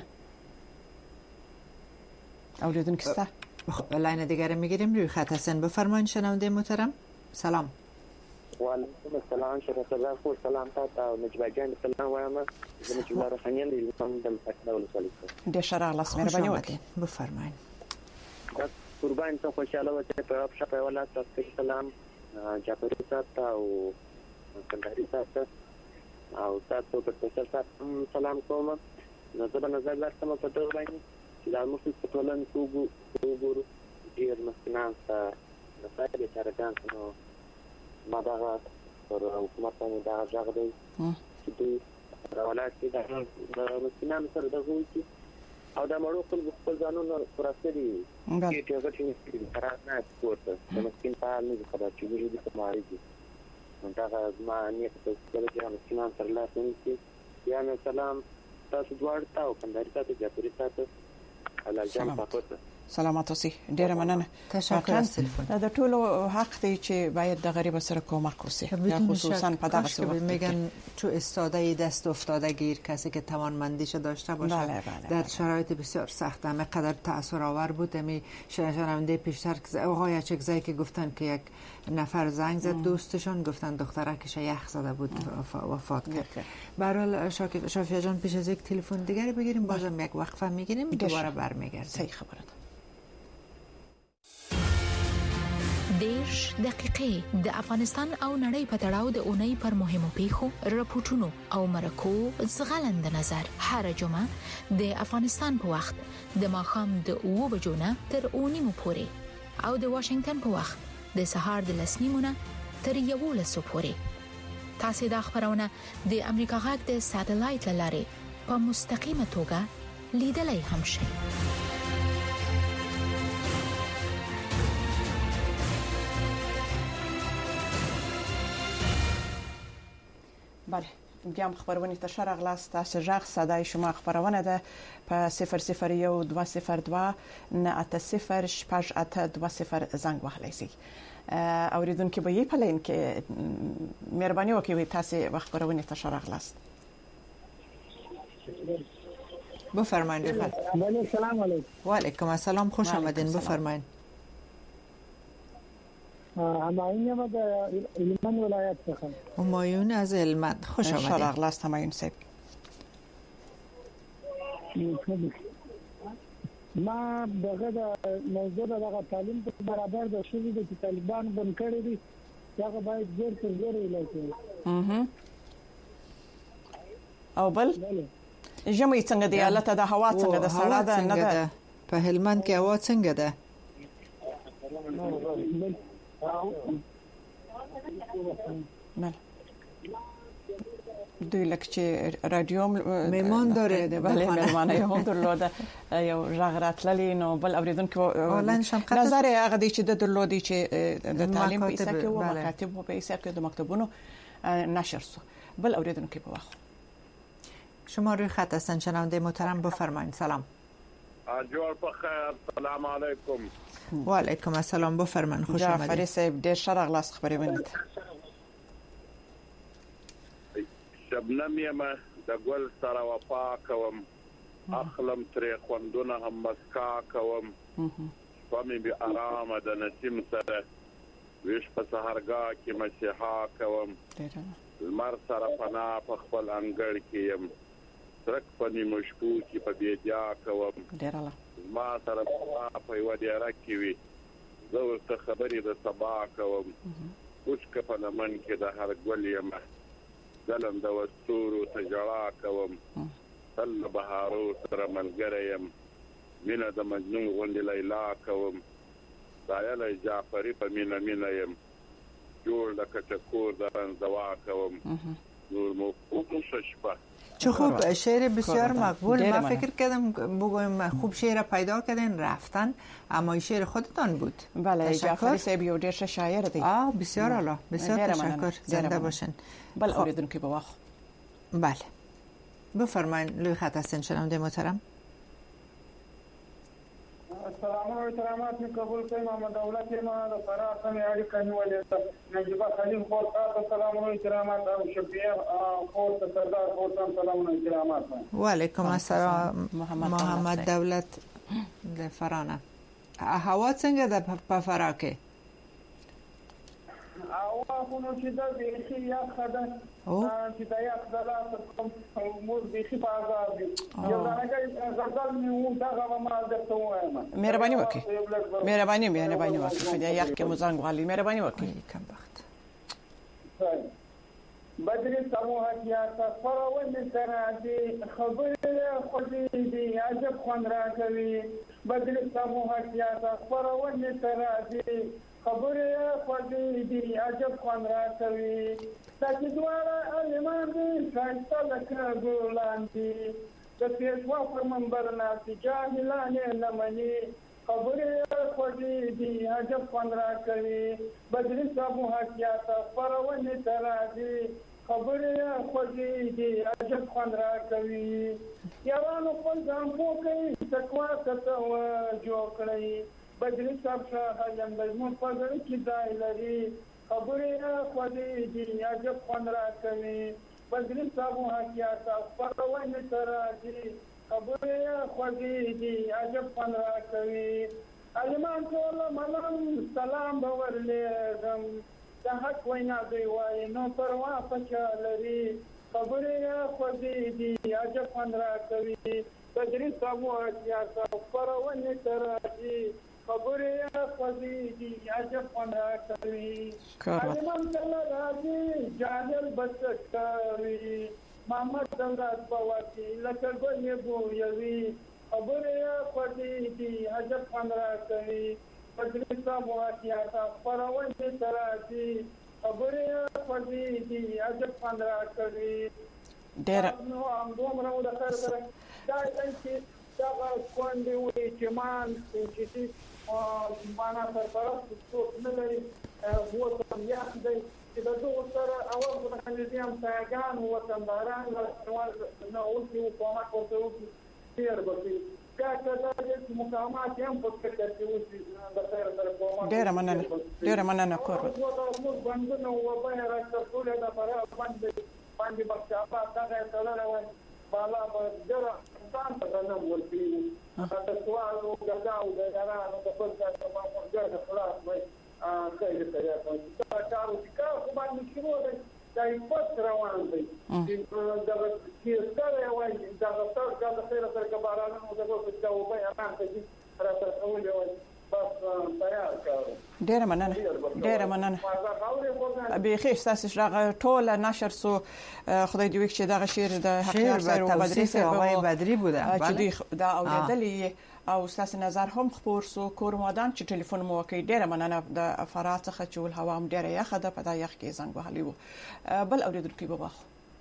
اوریدونکو ستا لاین دیگر میگیریم. روی خط هستن بفرمایید شنونده محترم. سلام. و علیکم السلام. شکر خو سلام تاسو او نجبه جان سلام وایم. زه چې لاره خنین دي کوم د مکتب ولسوالۍ د شرع الله مهرباني وکړئ. بفرمایید. قربان ته خوشاله وته په شپه ولات تاسو سلام جعفر صاحب او کندهاري صاحب او تاسو په تاسو سلام کوم. نو زه به نظر لرم په ټول باندې چې دا موږ په ټولن وګورو ډیر مسکینان ته د فایده چارهان نو ما دا پر حکومت باندې دا ځای دی چې دوی راولات کې د مسکینانو سره د غوښتي او دا مړو خپل ځانونه پراسري چې هغه چې قرار نه کوته د مسکین په حال نه خبر چې دوی د سماري دي نو دا ما نه څه چې مسکینان سره لاسونه کې یا سلام تاسو دوړ تاو کندهاري تاسو جعفري تاسو الله جان تاسو سلامات اوسئ. ډیره مننه. تشکر. د ټولو حق دی چې باید د غریب سره کمک وشي، خصوصا په دغه وخت میگن چو استاده دست افتاده گیر کسی که توانمندیشو داشته باشه. در شرایط بسیار سخت همه قدر تأثیر آور بود. می شنونده پیشتر آقای چکزایی که گفتن که یک نفر زنگ زد دوستشون، گفتن دخترکش یخ زده بود وفات کرد. به هر حال شافیه جان پیش از یک تلفن دیگری بگیریم، بازم یک وقفه میگیریم، دوباره برمیگردیم. صحیح خبره. 10 دقیقې د افغانستان او نړۍ په تړاو د اونۍ پر مهمو پیښو، راپورټونو او مرکو زغلند نظر هر جمعه د افغانستان په وخت د ماښام د 2 بجو نه تر 9 پورې او د واشنگټن په وخت د سهار د 10 نه تر 11 پورې. تاسو د خبرونه د امریکا غږ د ساتلایت لارې په مستقیمه توګه لیدلای هم شئ. بله، بیا هم خبرونه ته راغلاست. تاسو ژغ صداي شما خبرونه ده په 00122 980 زنګ وهلی سي. اوریدونکو به یې په لین کې مهرباني وکړئ تاسو خبرونه ته راغلاست. بفرمایید. بله سلام علیکم. و علیکم السلام، خوش آمدین. بفرمایید. همایون از هلمند ولایت څخه. همایون از هلمند، خوش آمدید. شراغلاست همایون صاحب. ما دغه د موضوع دغه تعلیم په برابر د شوی د طالبان بن کړی دي، هغه باید زیر تر زیر ویلای. او بل ژمي څنګه دی؟ حالت د هوا څنګه ده؟ سړه ده نه ده؟ په هلمند کې هوا څنګه ده؟ دوی لکه رادیو میمان داره. بله مهمانه هم درلوده یو ژغراتللی نو بل اوریدونکو نظر هغه دی چې د درلودي چې د تعلیم په اساس کې و مکاتب په اساس کې د مکتبونو نشر سو. بل اوریدونکو په وخت شما روی خط هستن شنونده محترم، بفرمایید. سلام. جوار بخیر. سلام علیکم. و علیکم السلام. بفرمایید. خوش آمدید. جعفری صاحب ډیر شرغلاس خبرې ونیت. شبنم یم د ګل سره وفا کوم، اخلم ترې خوندونه هم مسکا کوم، فمې به آرامه د نسیم سره ویش په سهارګاه کې مسیحا کوم، لمر سره پناه په خپل انګړ کې یم، ترک په نیمو شپو کې په بیدیا کوم، ما سره په یوه دیاره کې وي زه ورته خبرې د سبا کوم، اوښکه په لمن کې د هر ګل یم، ځلم د وستورو ته ژړا کوم، تل له بهارو سره ملګری یم، مینه د مجنون غوندې لیلا کوم، سایلی جعفري په مینه مینه یم، جوړ لکه چکور د انزوا کوم، نور مو خوشه شپه. چه خوب، شعر بسیار مقبول. من فکر کردم بگویم خوب شعر پیدا کردن رفتن، اما شعر خودتان بود. بله، جعفری صاحب یو ډیر شاعر دی. بسیار عالی. بسیار تشکر. زنده باشین. بله اوریدونکو په وخت. بله. بفرمایید. لوی خط هستین شنونده محترم. السلام علیکم. احترامات می قبول کړئ. محمد دولت ما د فراه سمې اړیکه نیولې ده. نجیبه خلیل خور تاسو سلام علیکم. احترامات او شفیع خور ته سردار خور ته سلام علیکم. احترامات. و علیکم السلام محمد دولت د فرانه. هوا څنګه ده په فراه کې؟ هوا خو نو چې دا بیخي یخه ده، چې دا یخ د لاسه کوم مور بیخي په عذاب دي. یو ځانګړی غزل مې و دغه ما درته ووایم. مهرباني وکړئ. مهرباني وکړئ. په دې یخ کې مو زنګ والي. مهرباني وکړئ. کم وخت. بدري سموحه یا خبرونه سره دي خبرې خوږې دي عجب خوند راکوي. بدري سموحه یا خبرونه سره دي خبرې خوږې دي عجب خوند راکوي. چې دواړه علمان دي ښایسته لکه ګلان دي، د پیشوا پر منبر ناستې جاهلان یې نه مني. خبرې خوږې دي عجب خوند راکوي. بدري صاحب حقیقت خپرونې ته راځي خبرې خوږې دي عجب خوند راکوي یارانو خپل ځان پوه کوي تقوا ته جوړ کړئ بدري صاحب ښه یم زموږ په زړه کې ځای لري خبرې خوږې دي عجب خوند راکوي بدري صاحب حقیقت خپرونې ته راځي خبرې خوږې دي عجب خوند راکوي عالمان ټول منم سلام به ورلېږم د حق وینا دوی وایي نو پروا په چا لري خبرې خوږې دي عجب خوند راکوي بدري صاحب حقیقت خپرونې ته راځي خبرې خوږې دي عجب خوند راکوي عالمان ټول راځي جاهل بس کوي محمد دولت بواسي لکه ګلې بویوي خبرې خوږې دي عجب خوند راکوي بدري صاحب حقیقت خپرونې ته راځي خبرې خوږې دي عجب خوند راکوي نو همدومره و د خیر سره دا چې دغه کونډې وایي چې مان چې معنا سرپرست څوک نه لري وطن یخ دی چې د دغو سره اول خو د خلیجي همسایګان وطنداران نه اوس یې حکومت ورته وکړي تېر به کوي بیا که دا مقامات یې هم په فکر کې اوسي د خیر سره حکومت ډېره مننه کور موږ بندونه وبه یې راڅرخولې ده فراه باندې بخشاباد دغه یې تړلی وای بالا به ډېره انسان ته غنم ورکوي د سوالو ګرداو د یارانو د بل ځای ته ډېر خلاص وای خیر ته دا کار وکړه خو باندې شروع دی دا یې روان دی دغه سیستر وای دغه سر د خیر سره که بارانونه دغه د اوبه امان ته ځي راڅرخولې وای بس تیار کړو ډېره مننه بیخي ستاسو شغه ټول نشر سو خدای دې وکړي چې دغه شعر د حقیقت سره بدري بوده چې دا اوریدلې او ستاسو نظر هم خبر سو کور مادام چې ټلیفون مو وکړي ډېره مننه د فرات څخه چې ول هوا هم ډېره یخه ده په دا یخ کې زنګ وهلی وو بل اوریدونکو به واخو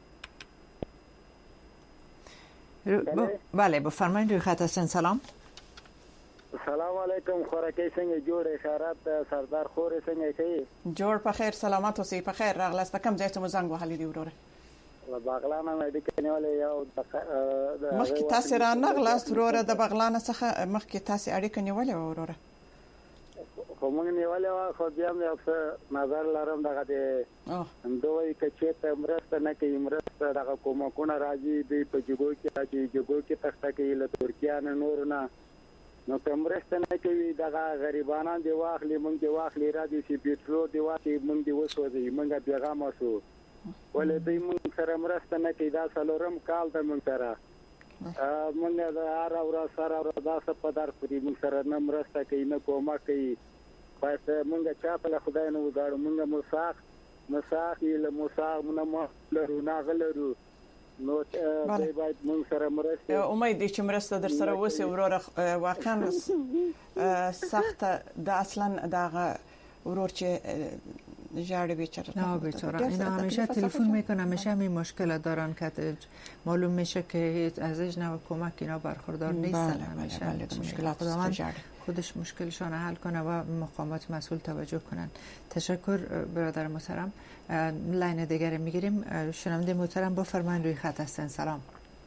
بله بفرمایید روی خط هستین سلام سلام علیکم خوراکی څنګه جوړ اشارات سردار خور څنګه کوي جوړ په خیر سلامات اوسئ په خیر راغلاست کوم ځای ته مو زنګ وهلی دی وروره له بغلان مې د کنيواله یو د مخکې تاسو را نغلاست وروره د بغلان څخه مخکې تاسو اړیکه نیولې وروره خو موږ نیولې خو بیا مې نظر لرم دغه د دوی کچې ته مرسته نه کوي مرسته دغه کومکونه راځي دی په جګو کې راځي جګو کې تخته کوي له ترکیه نه نور نه نو کومرسته نه کوي دغه غریبانان دی واخلي مونږ دی واخلي را دي چې پیټرو دی واخلي مونږ دی وسوځي مونږه پیغام وشو ولې دوی مونږ سره مرسته نه کوي دا څلورم کال ته مونږ سره مونږ دا هر ورځ سره دا څه په در پرې مونږ سره نه مرسته کوي نه کومه کوي پس مونږ چا په خدای نه وګاړو مونږ مساخ له مساخ نه لرو نه غلرو نو باید مونږ سره مرسته امید دي چې مرسته در سره وسی وروره واقعا سخت د اصلا دغه ورور چې جاړي بیچاره نه بیچاره اینا همیشه تلفن میکنن همیشه همین مشکل دارن که معلوم میشه که از اجنه کمک اینا برخوردار نیستن همیشه مشکلات خودش مشکلشان حل کنه و مقامات مسئول توجه کنن. تشکر برادر محترم. لاین دیگر میگیریم. شنونده محترم بفرمایید روی خط هستن. سلام.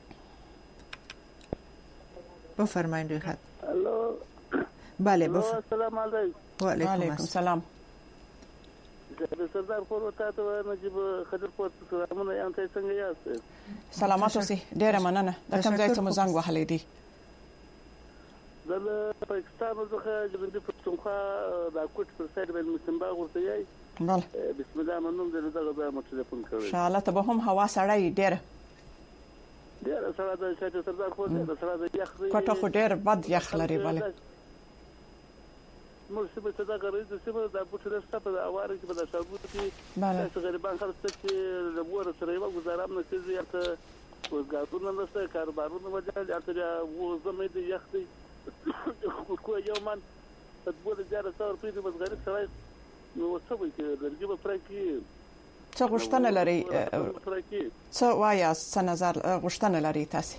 بفرمایید روی خط. الو. بله سلام علیکم. و علیکم السلام. سردار خور ته ته نجيب خضر پوت سلامونه یم ته څنګه یاست؟ سلامات اوسئ. ډیره مننه. د کوم ځای ته مو زنګ وهلی دی؟ د پاکستان څخه د پښتونخوا د کوټ پر سایډ باندې مسمبا ورته یای. بله. بسم الله منم دغه ځای مو ټلیفون کړی. شاله ته به هم هوا سړی ډیره. ډیره سړی د شاته سردار خور د سړی د یخ. کوټه خو ډیر بد یخ لري بله. مو څه به دا غوړي د څه د بوټو رسته په اواره کې په شاګو کې تاسو غریبان خلک چې د ور سره یو گزارم نه کوي یا ته وګړو نه څه کاروبارونه وځي یا ته وو زمې د یختي خو یو من تدبیر زیاده څور په دې مزغری سره نو څه وایي چې درګي په پرکی څه غوښتنه لري څه وایي څه نظر غوښتنه لري تاسو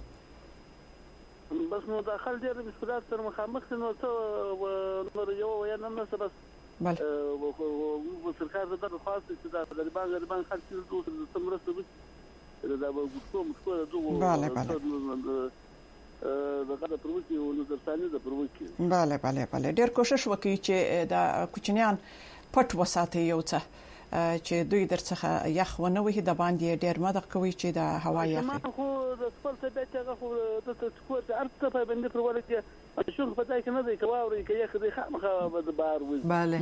بس نو داخل دې د مسؤلیت سره مخامخ نو ته نور یو یا نه څه بس سرکار د درخواست چې د غریبان خلک د تمرسته وي دا به ګټو بله ډېر کوشش وکړي چې دا کوچنیان پټ وساتي یو څه چې دوی درڅخه یخ ونه وي د باندې ډېر مدق کوي چې د هوا یخ خو د خپل طبيعت هغه خو د تسکور د ارته په باندې پر ولکه شو په دای کې نه دی کوي کې یخ دی خامخا به بار وي بله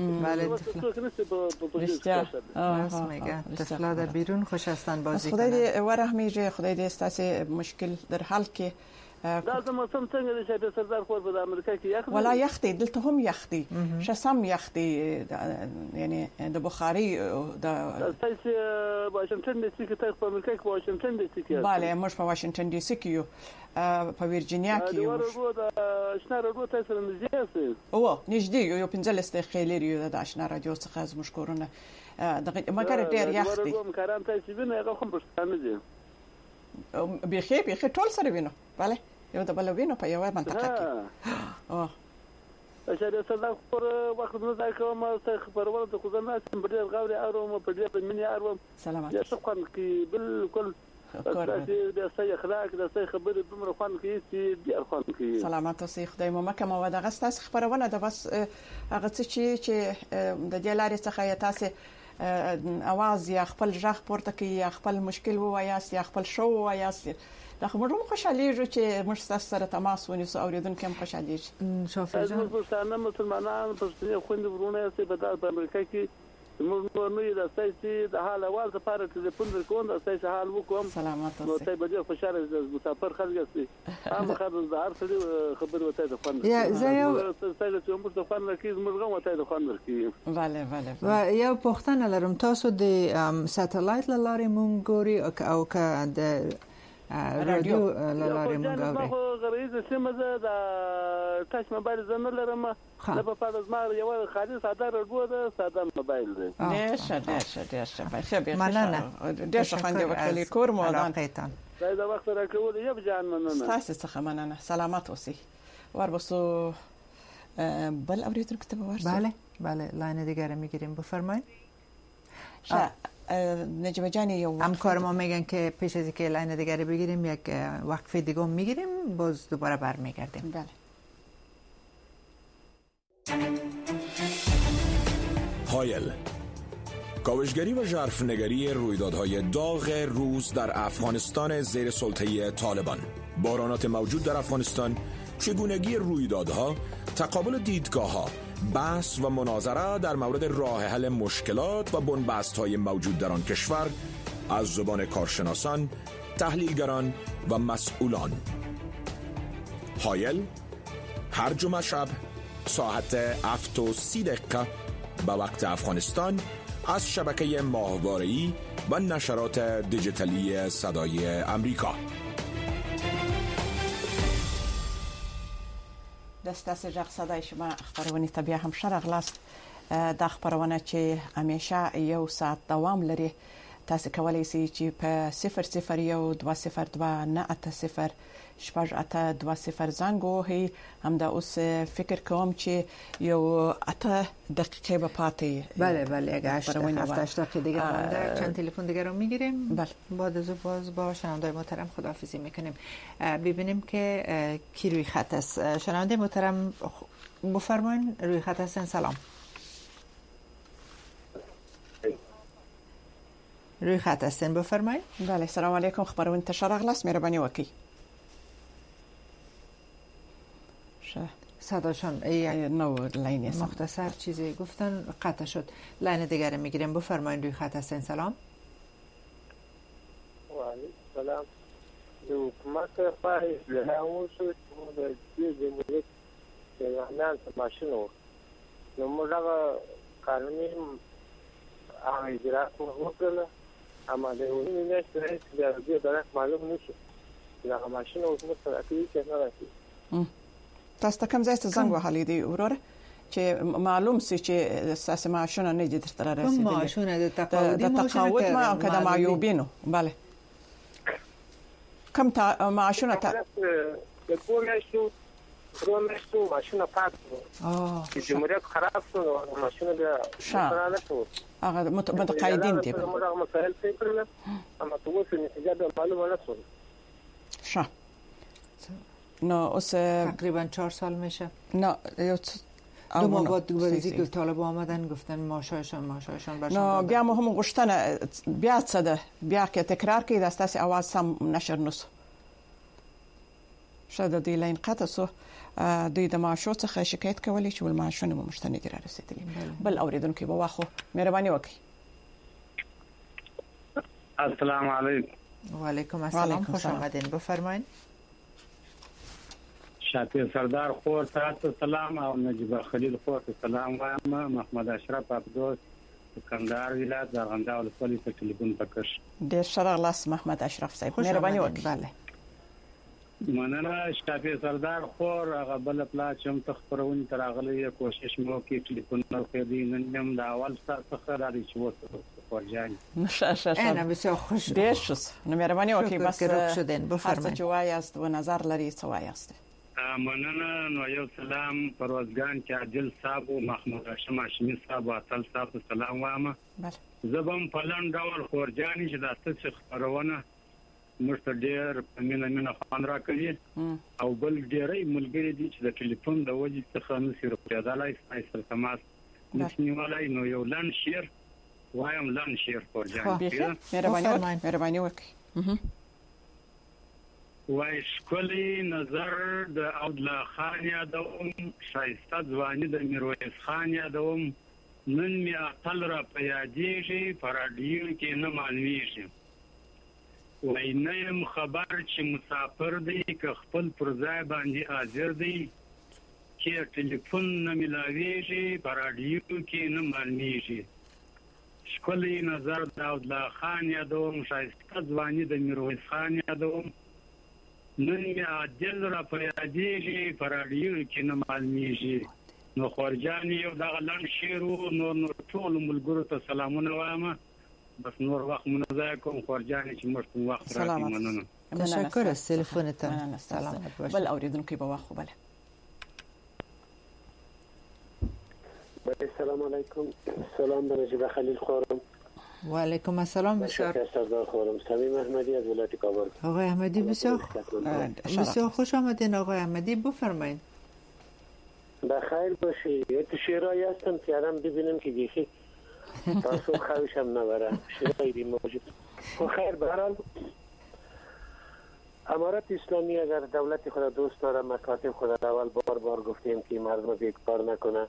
راست میگه طفلا در بیرون خوش هستن بازی کنن خدای دې ورحمیږي خدای دې ستاسو مشکل در حل کې دا د موسم څنګه د شهید سردار خور په امریکا کې یخ ولا یخ دی دلته هم یخ دی شسم یخ دی یعنی د بخاری د تاسو واشنگټن ډي سي کې تاسو په امریکا کې واشنگټن ډي سي کې bale موږ په واشنگټن ډي سي کې یو په ویرجینیا کې یو د آشنا رادیو تاسو نږدې یاست نږدې یو 15 دقیقې لري د آشنا رادیو څخه زموږ کورونه دغه مګر ډېر یخ دی کاران تاسو وینئ هغه هم پښتانه دي بيخي ټول سره وینو bale یو د بل وینو په یو منطقه کې اشاره صدا خور وخت نه ځای کوم څه خبرونه د خدانه سم بډیر غوړي اروم په دې په منی اروم سلامات یا شکر کې بالکل د صحیح اخلاق د صحیح خبرې دومره خوان کې چې ډیر خوان کې سلامات اوسې خدای مو مکه مو دغه ستاسو خبرونه د بس هغه څه چې د دې لارې څخه تاسو اواز یا خپل ژغ پورته کوي یا خپل مشکل ووایاست یا خپل شو ووایاست دا خبرو خوشاليږي چې موږ تاسو سره تماس ونیسو اوریدونکو هم خوشاليږي شوفه جان پښتانه مسلمانان پښتني خويند ورونه چې په امریکا کې موږ نو یې د سایسي د حال اواز لپاره ټلیفون وکوم د سایسي حال وکوم سلامات اوسې نو ته به ډېر خوشاله د مسافر خلګسي هم خبر د هر څه خبر وته د خوند یا زه یو ستاسو ته موږ د خوند راکې موږ غو وته د خوند ورکې bale و یو پښتنه لرم تاسو د ساتلایت لاره مونږ ګوري او که د رادیو لاره مونږ غوړي خو غریز سیمه ده د ټاچ موبایل زنه لرم د په پاده زمار یو خالص ساده رادیو ده ساده موبایل ده ډېر په خبره مننه ډېر خوندې وکړي کور مو دا وخت راکول یو جان مننه تاسو څخه مننه سلامات اوسئ وربسو بل اوریدونکو ته ورسو بله لاین دیگر میگیریم بفرمایید نجمه جان یو همکار ما میگن که پیش از اینکه لاین دیگری بگیریم یک وقفه دیگه میگیریم باز دوباره برمیگردیم بله هایل کاوشگری و ژرفنگری رویدادهای داغ روز در افغانستان زیر سلطه طالبان بحرانات موجود در افغانستان چگونگی رویدادها تقابل دیدگاه‌ها بحث و مناظره در مورد راه حل مشکلات و بنبست‌های موجود در آن کشور از زبان کارشناسان، تحلیلگران و مسئولان. هایل هر جمعه شب ساعت 7:30 به وقت افغانستان از شبکه ماهواره‌ای و نشرات دیجیتالی صدای امریکا. دستاس ژغ صدای شما خبرونه طبيعه هم شرغلاست د خبرونه چې همیشه یو ساعت دوام لري تاسو کولای شئ چې په 001220980 شپږ زنګ وهي همدا اوس فکر کوم چې یو 8 دقیقه به پاتې بله اگه 8 دقیقه دیگه مونده چند تلفن دیگه رو میگیریم بله بعد از باز با شنونده محترم خداحافظی میکنیم ببینیم که کی روی خط است شنونده محترم بفرمایید روی خط هستن سلام روی خط هستن بفرمایید بله سلام علیکم خبرونه تشرغلاست مهربانی وکړئ صداشون نو لاین مختصر چیزی گفتن قطع شد لاین دیگر میگیریم بفرمایید روی خط هستین سلام و علیکم سلام دو حکومت خواهی لحاون شد و دیو جمهوریت نان ماشینو نو موږ قانوني اجرات وکړل اما د یوې میاشتې راهیسې د دې معلوم نشي دا ماشین اوس موږ سره کوي چې نه راځي تاسو کوم ځای ته زنګ وهلی دی وروره چې معلوم سي چې اساسي معاشونه نه دي تر رسیدلي کوم معاشونه د تقاعد ما او کده معیوبینو bale کوم معاشونه د کومه شو رو نشتو ماشین پاک بود جمهوریت خراب شد و ماشین بیا مطرح نشد آقا متقاعدین دی ما مسائل فکر اما تو واسه نتیجه به معلومه نشد شا نه اوس تقریبا 4 سال میشه نه دو ماه بعد دیگه طالب آمدن گفتن ماشایشان برشان بیا ما هم غشتنه بیا صده بیا که تکرار کی دستاس आवाज سم نشر نس شاده دی لین قطع سو دوی د معاشو څخه شکایت کولی چې ول معاشونه مشتنه دي را رسیدلی بل اوریدونکو به واخو مهرباني وکي السلام علیکم و علیکم السلام خوش آمدین بفرمایید شافی سردار خور تاسو سلام او نجیب خلیل خور سلام وایم محمد اشرف عبدوس کندهار ولایت زرغنده ولسوالی ته ټلیفون وکړ ډیر شرف لاس محمد اشرف صاحب مهرباني وکړئ بله مننه شافی سردار خور هغه بل پلا چې تخبرون تراغلی کوشش مو کې ټلیفون ورکړی نن هم د اول څخه را دي چې وته ورجان نشه انا بسیار خوش ډیر شوس نو مهرباني وکړئ بس شدین بفرمایئ چې وایاست و نظر لري څه وایاست مننه نو یو سلام پروازګان چې عادل صاحب او محمود هاشم هاشمي صاحب اصل صاحب سلام وایم بله زبم پلان ډول خورجانی چې داسته څه خبرونه مرته ډیر پمینه خوان را کوي او بل ډیرې ملګری دي چې د ټلیفون د وجې څخه نشي راپیدالای سره تماس نشنیوالای نو یو لن شیر وایم لن شیر خورجانی مهرباني وکړئ وای شکلی نظر د عبدالله خان یادوم شایسته ځواني د میرویس خان یادوم نن می عقل را پیادېږي په راډیو کې نه معلومیږي وای نه یم خبر چې مسافر دی که خپل پر ځای باندې حاضر دی چې ټلیفون نه ملاویږي په راډیو کې نه معلومیږي شکلی نظر د عبدالله خان یادوم شایسته ځواني د میرویس خان یادوم نن می عادل را پیادېږي په راډیو کې نه معلومیږي نو خورجان یو دغه لنډ شعر و نور ټول ملګرو ته سلامونه وایم بس نور وخت منځای کوم خورجان چې موږ وخت راکړو مننه تشکر از تلفنتان سلامت باشید بل اوریدونکو به واخو بله السلام علیکم سلام به نجیب خلیل خورم و علیکم السلام بسیار سردار خورم صمیم احمدی از ولایت کابل آقای احمدی بسیار خوش آمدین آقای احمدی بفرمایید بخیر باشی یه شیرایی هستم که الان ببینم که گیخی تاسو خوشم نبره شیرایی دی موجود خیر برحال امارت اسلامی اگر دولت خود دوست داره مکاتب خود اول بار گفتیم که مردم بیکار نکنه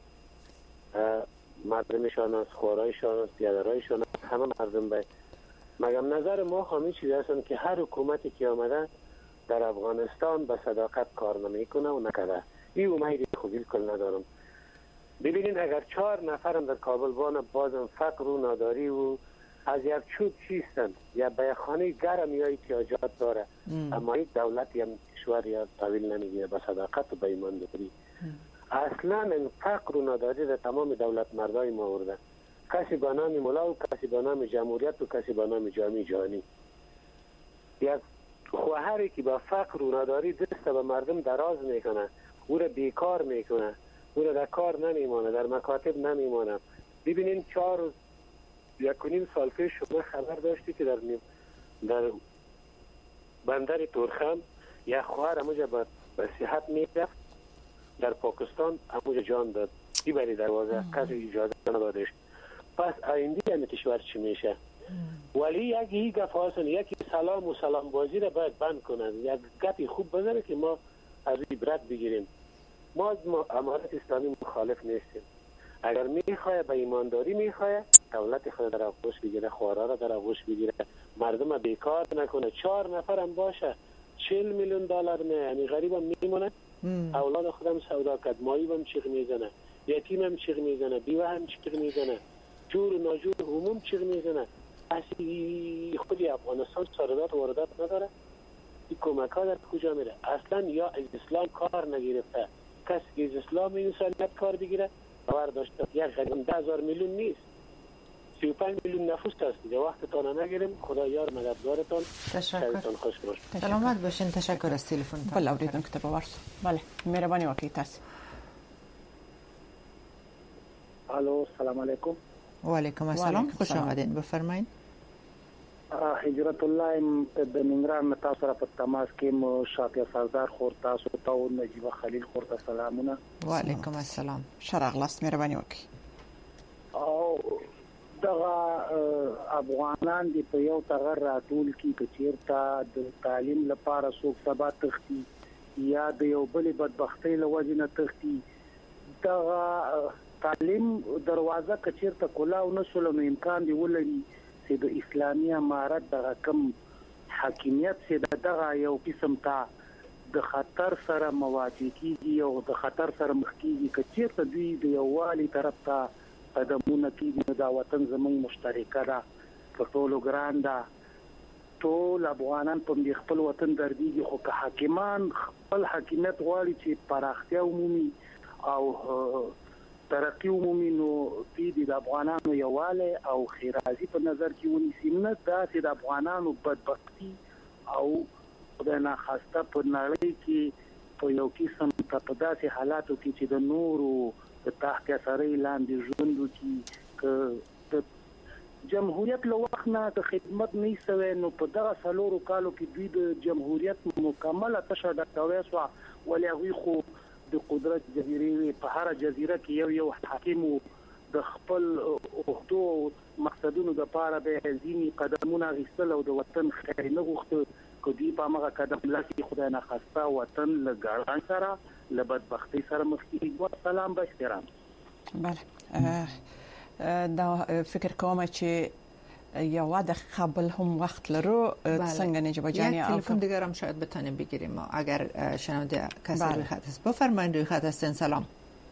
مردمشان است خورایشان است بیادرایشان است همه مردم باید مگم نظر ما همین چیزی هستند که هر حکومتی که آمده در افغانستان به صداقت کار نمیکنه و نکرده این امید خوب بالکل ندارم ببینید اگر 4 نفرم در کابل بانه بازم فقر و ناداری و از یک چوب چیستند یا به خانه گرم یا احتیاجات داره اما این دولت یا کشور یا طویل نمیگیره به صداقت و به ایمانداری اصلا این فقر و ناداری در تمام دولت مردای ما ورده کسی به نام مولا و کسی به نام جمهوریت و کسی به نام جامعه جهانی یک خواهری که با فقر و ناداری دست به مردم دراز میکنه او را بیکار میکنه او را در کار نمیمانه در مکاتب نمیمانه ببینین 1.5 سال پیش شما خبر داشتی که در بندر تورخم یک خواهر اموجه به صحت میرفت در پاکستان اموجه جان داد بری دروازه کسی اجازه ندادش پس آینده این کشور چی میشه ولی یکی گپ هستن یکی سلام و سلام بازی را باید بند کنن یک گپی خوب بذاره که ما از عبرت بگیریم ما امارت اسلامی مخالف نیستیم اگر میخواه به ایمانداری میخواه دولت خود در آغوش بگیره خوارا را در آغوش بگیره مردم بیکار نکنه 4 نفرم باشه 40 میلیون دلار نه یعنی غریب هم میمونه اولاد خودم سودا کرد مایی هم چیغ میزنه یتیم هم چیغ میزنه بیوه هم چیغ میزنه جور و ناجور عموم چیغ میزنه اصلی خودی افغانستان واردات نداره این کمک ها در کجا میره اصلا یا از اسلام کار نگرفته کسی که از اسلام انسانیت کار بگیره باور داشته یک غریب 10,000 میلیون نیست 35 میلیون نفوس هستید. وقتتان نگیریم. خدا یار مددگارتان. تشکر. خوش باش. سلامت باشین. تشکر از تلفن. بله اوریدونکو ته باور سو. بله مهرباني وکړئ تاسو. الو سلام علیکم. و علیکم السلام. خوش آمدین. بفرمایید. هجرت الله د ننګرهار متا سره په تماس کې مو شاکر سردار خور تاسو ته او نجیب خلیل خور ته سلامونه. و علیکم السلام. شرغلاس مهرباني وکړئ. او دغه افغانان دی په یو تغیر راتول کی کچیرته د تعلیم لپاره څوک سبا تختی یا د یو بل بدبختی لوجنه تختی دغه تعلیم دروازه کچیرته کولاو نشول نو امکان دی ولري چې د اسلامي امارت دغه کم حاکمیت چې دغه یو قسم ته د خطر سره مواجه کیږي او د خطر سره مخ کیږي کچیرته دوی د یووالي طرف ته قدمونه کیږي. دا وطن زموږ مشترکه ده په ټولو ګران ده. ټول افغانان په خپل وطن درديږي خو که حاکمان خپل حاکمیت غواړي چې پراختیا عمومي او ترقی عمومي نو د افغانانو یواله او خیرازي په نظر کې ونیسي نه دا چې د افغانانو بدبختی او د ناخاسته په نړۍ کې په یو قسم په داسې حالاتو کې چې د نورو د تحت اثرې لاندې ژوند وکړي که جمهوریت له وخت نه د خدمت نه سوي نو په دغه څلورو کالو کې دوی د جمهوریت مکمله تشه ډکوي سو ولې هغوی خو د قدرت جزیره په هر جزیره کې یو حاکم د خپل اوهدو مقصدونو د پاره به ځینی قدمونه غیستل او د وطن خیر نه غوښته کدی په هغه قدم لاسي خدای نه خواسته وطن لګړان سره لبدبختی سره مخ کیږي. سلام به احترام. بله دا فکر کوم چې یو د قبل هم وقت لرو څنګه نجیب جانی یک تلفن دیگر هم شاید بتونیم بگیریم اگر شنونده کسی روی خط است. بفرمایید روی خط هستین. سلام.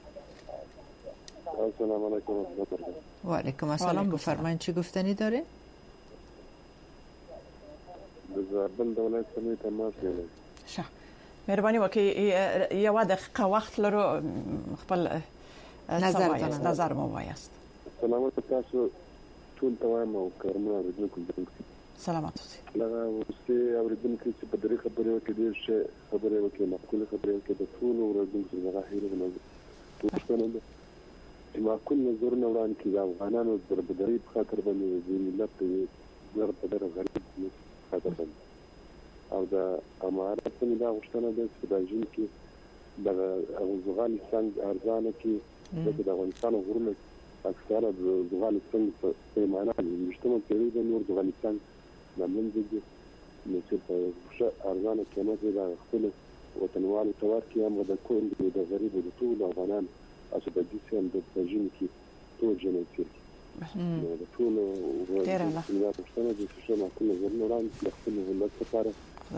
السلام علیکم. و علیکم السلام. بفرمایید چی گفتنی داره؟ زابل دولت سمې تماس لري. ښه مهرباني وکړئ یو دقیقه وخت لرو خپل نظر مو وایست. سلامات تاسو ټول توایم او کارمه اوریدونکو سلامات اوسئ. لږه اوسئ اوریدونکو چې په دې خبرې وکړي ډېر ښه خبرې وکړي معقوله خبرې وکړي د ټول اوریدونکو څخه هیله نه پوښتنه ده چې معقول نظرونه وړاندې کړي د افغانانو د بربدرۍ په خاطر باندې د ملت د بربدرۍ غریب خاطر باندې او د امارت څنګه دا غوښتنه ده چې د ژوند کې د افغان څنګه ارزانه کې د افغانستان غرونه اکثره د افغانستان په پیمانه مشتمل کړي د نور د افغانستان د منځګي نو چې په ارزانه قیمت د خپل وطنوالو توار کې هم د کور د غریب د ټول افغانان اساس د دې سم د ژوند کې ټول جنت کې د ټول ورته غوښتنه دي چې ما کوم نظر نه راځي د خپل ولادت لپاره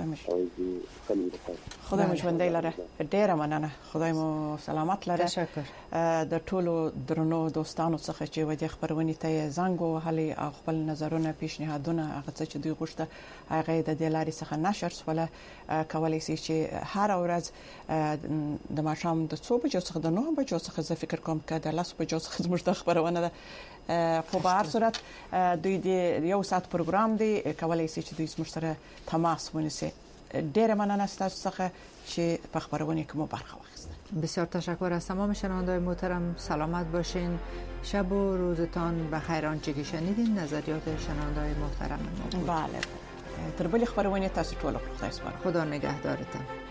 خدای مو ژوندۍ لره. ډیره مننه. خدای مو سلامت لره. تشکر. د ټولو درنو دوستانو څخه چې ودی خبرونه ته زنګ وهلي او خپل نظرونه پیشنهادونه هغه څه چې دوی غوښته هغه د دلاري څخه نشر سول کولای شي چې هر ورځ د ماښام د 2 بجو څخه د 9 بجو څخه زه فکر کوم چې د 10 بجو څخه زموږ د خبرونه ده خو به هر صورت دوی د یو ساعت پروګرام دی کولای شي چې دوی زموږ سره تماس ونیسي. ډیره مننه ستاسو څخه چې په خبرونه کې مو برخه واخیسته. بسیار تشکر از تمام شنونده‌های محترم. سلامت باشین. شب و روزتان بخیر. آنچه که شنیدین نظریات شنونده‌های محترم ما بود. بله. تر بلې خبرونه تاسو ټول خدای سپارم. خدا نگهدارتان.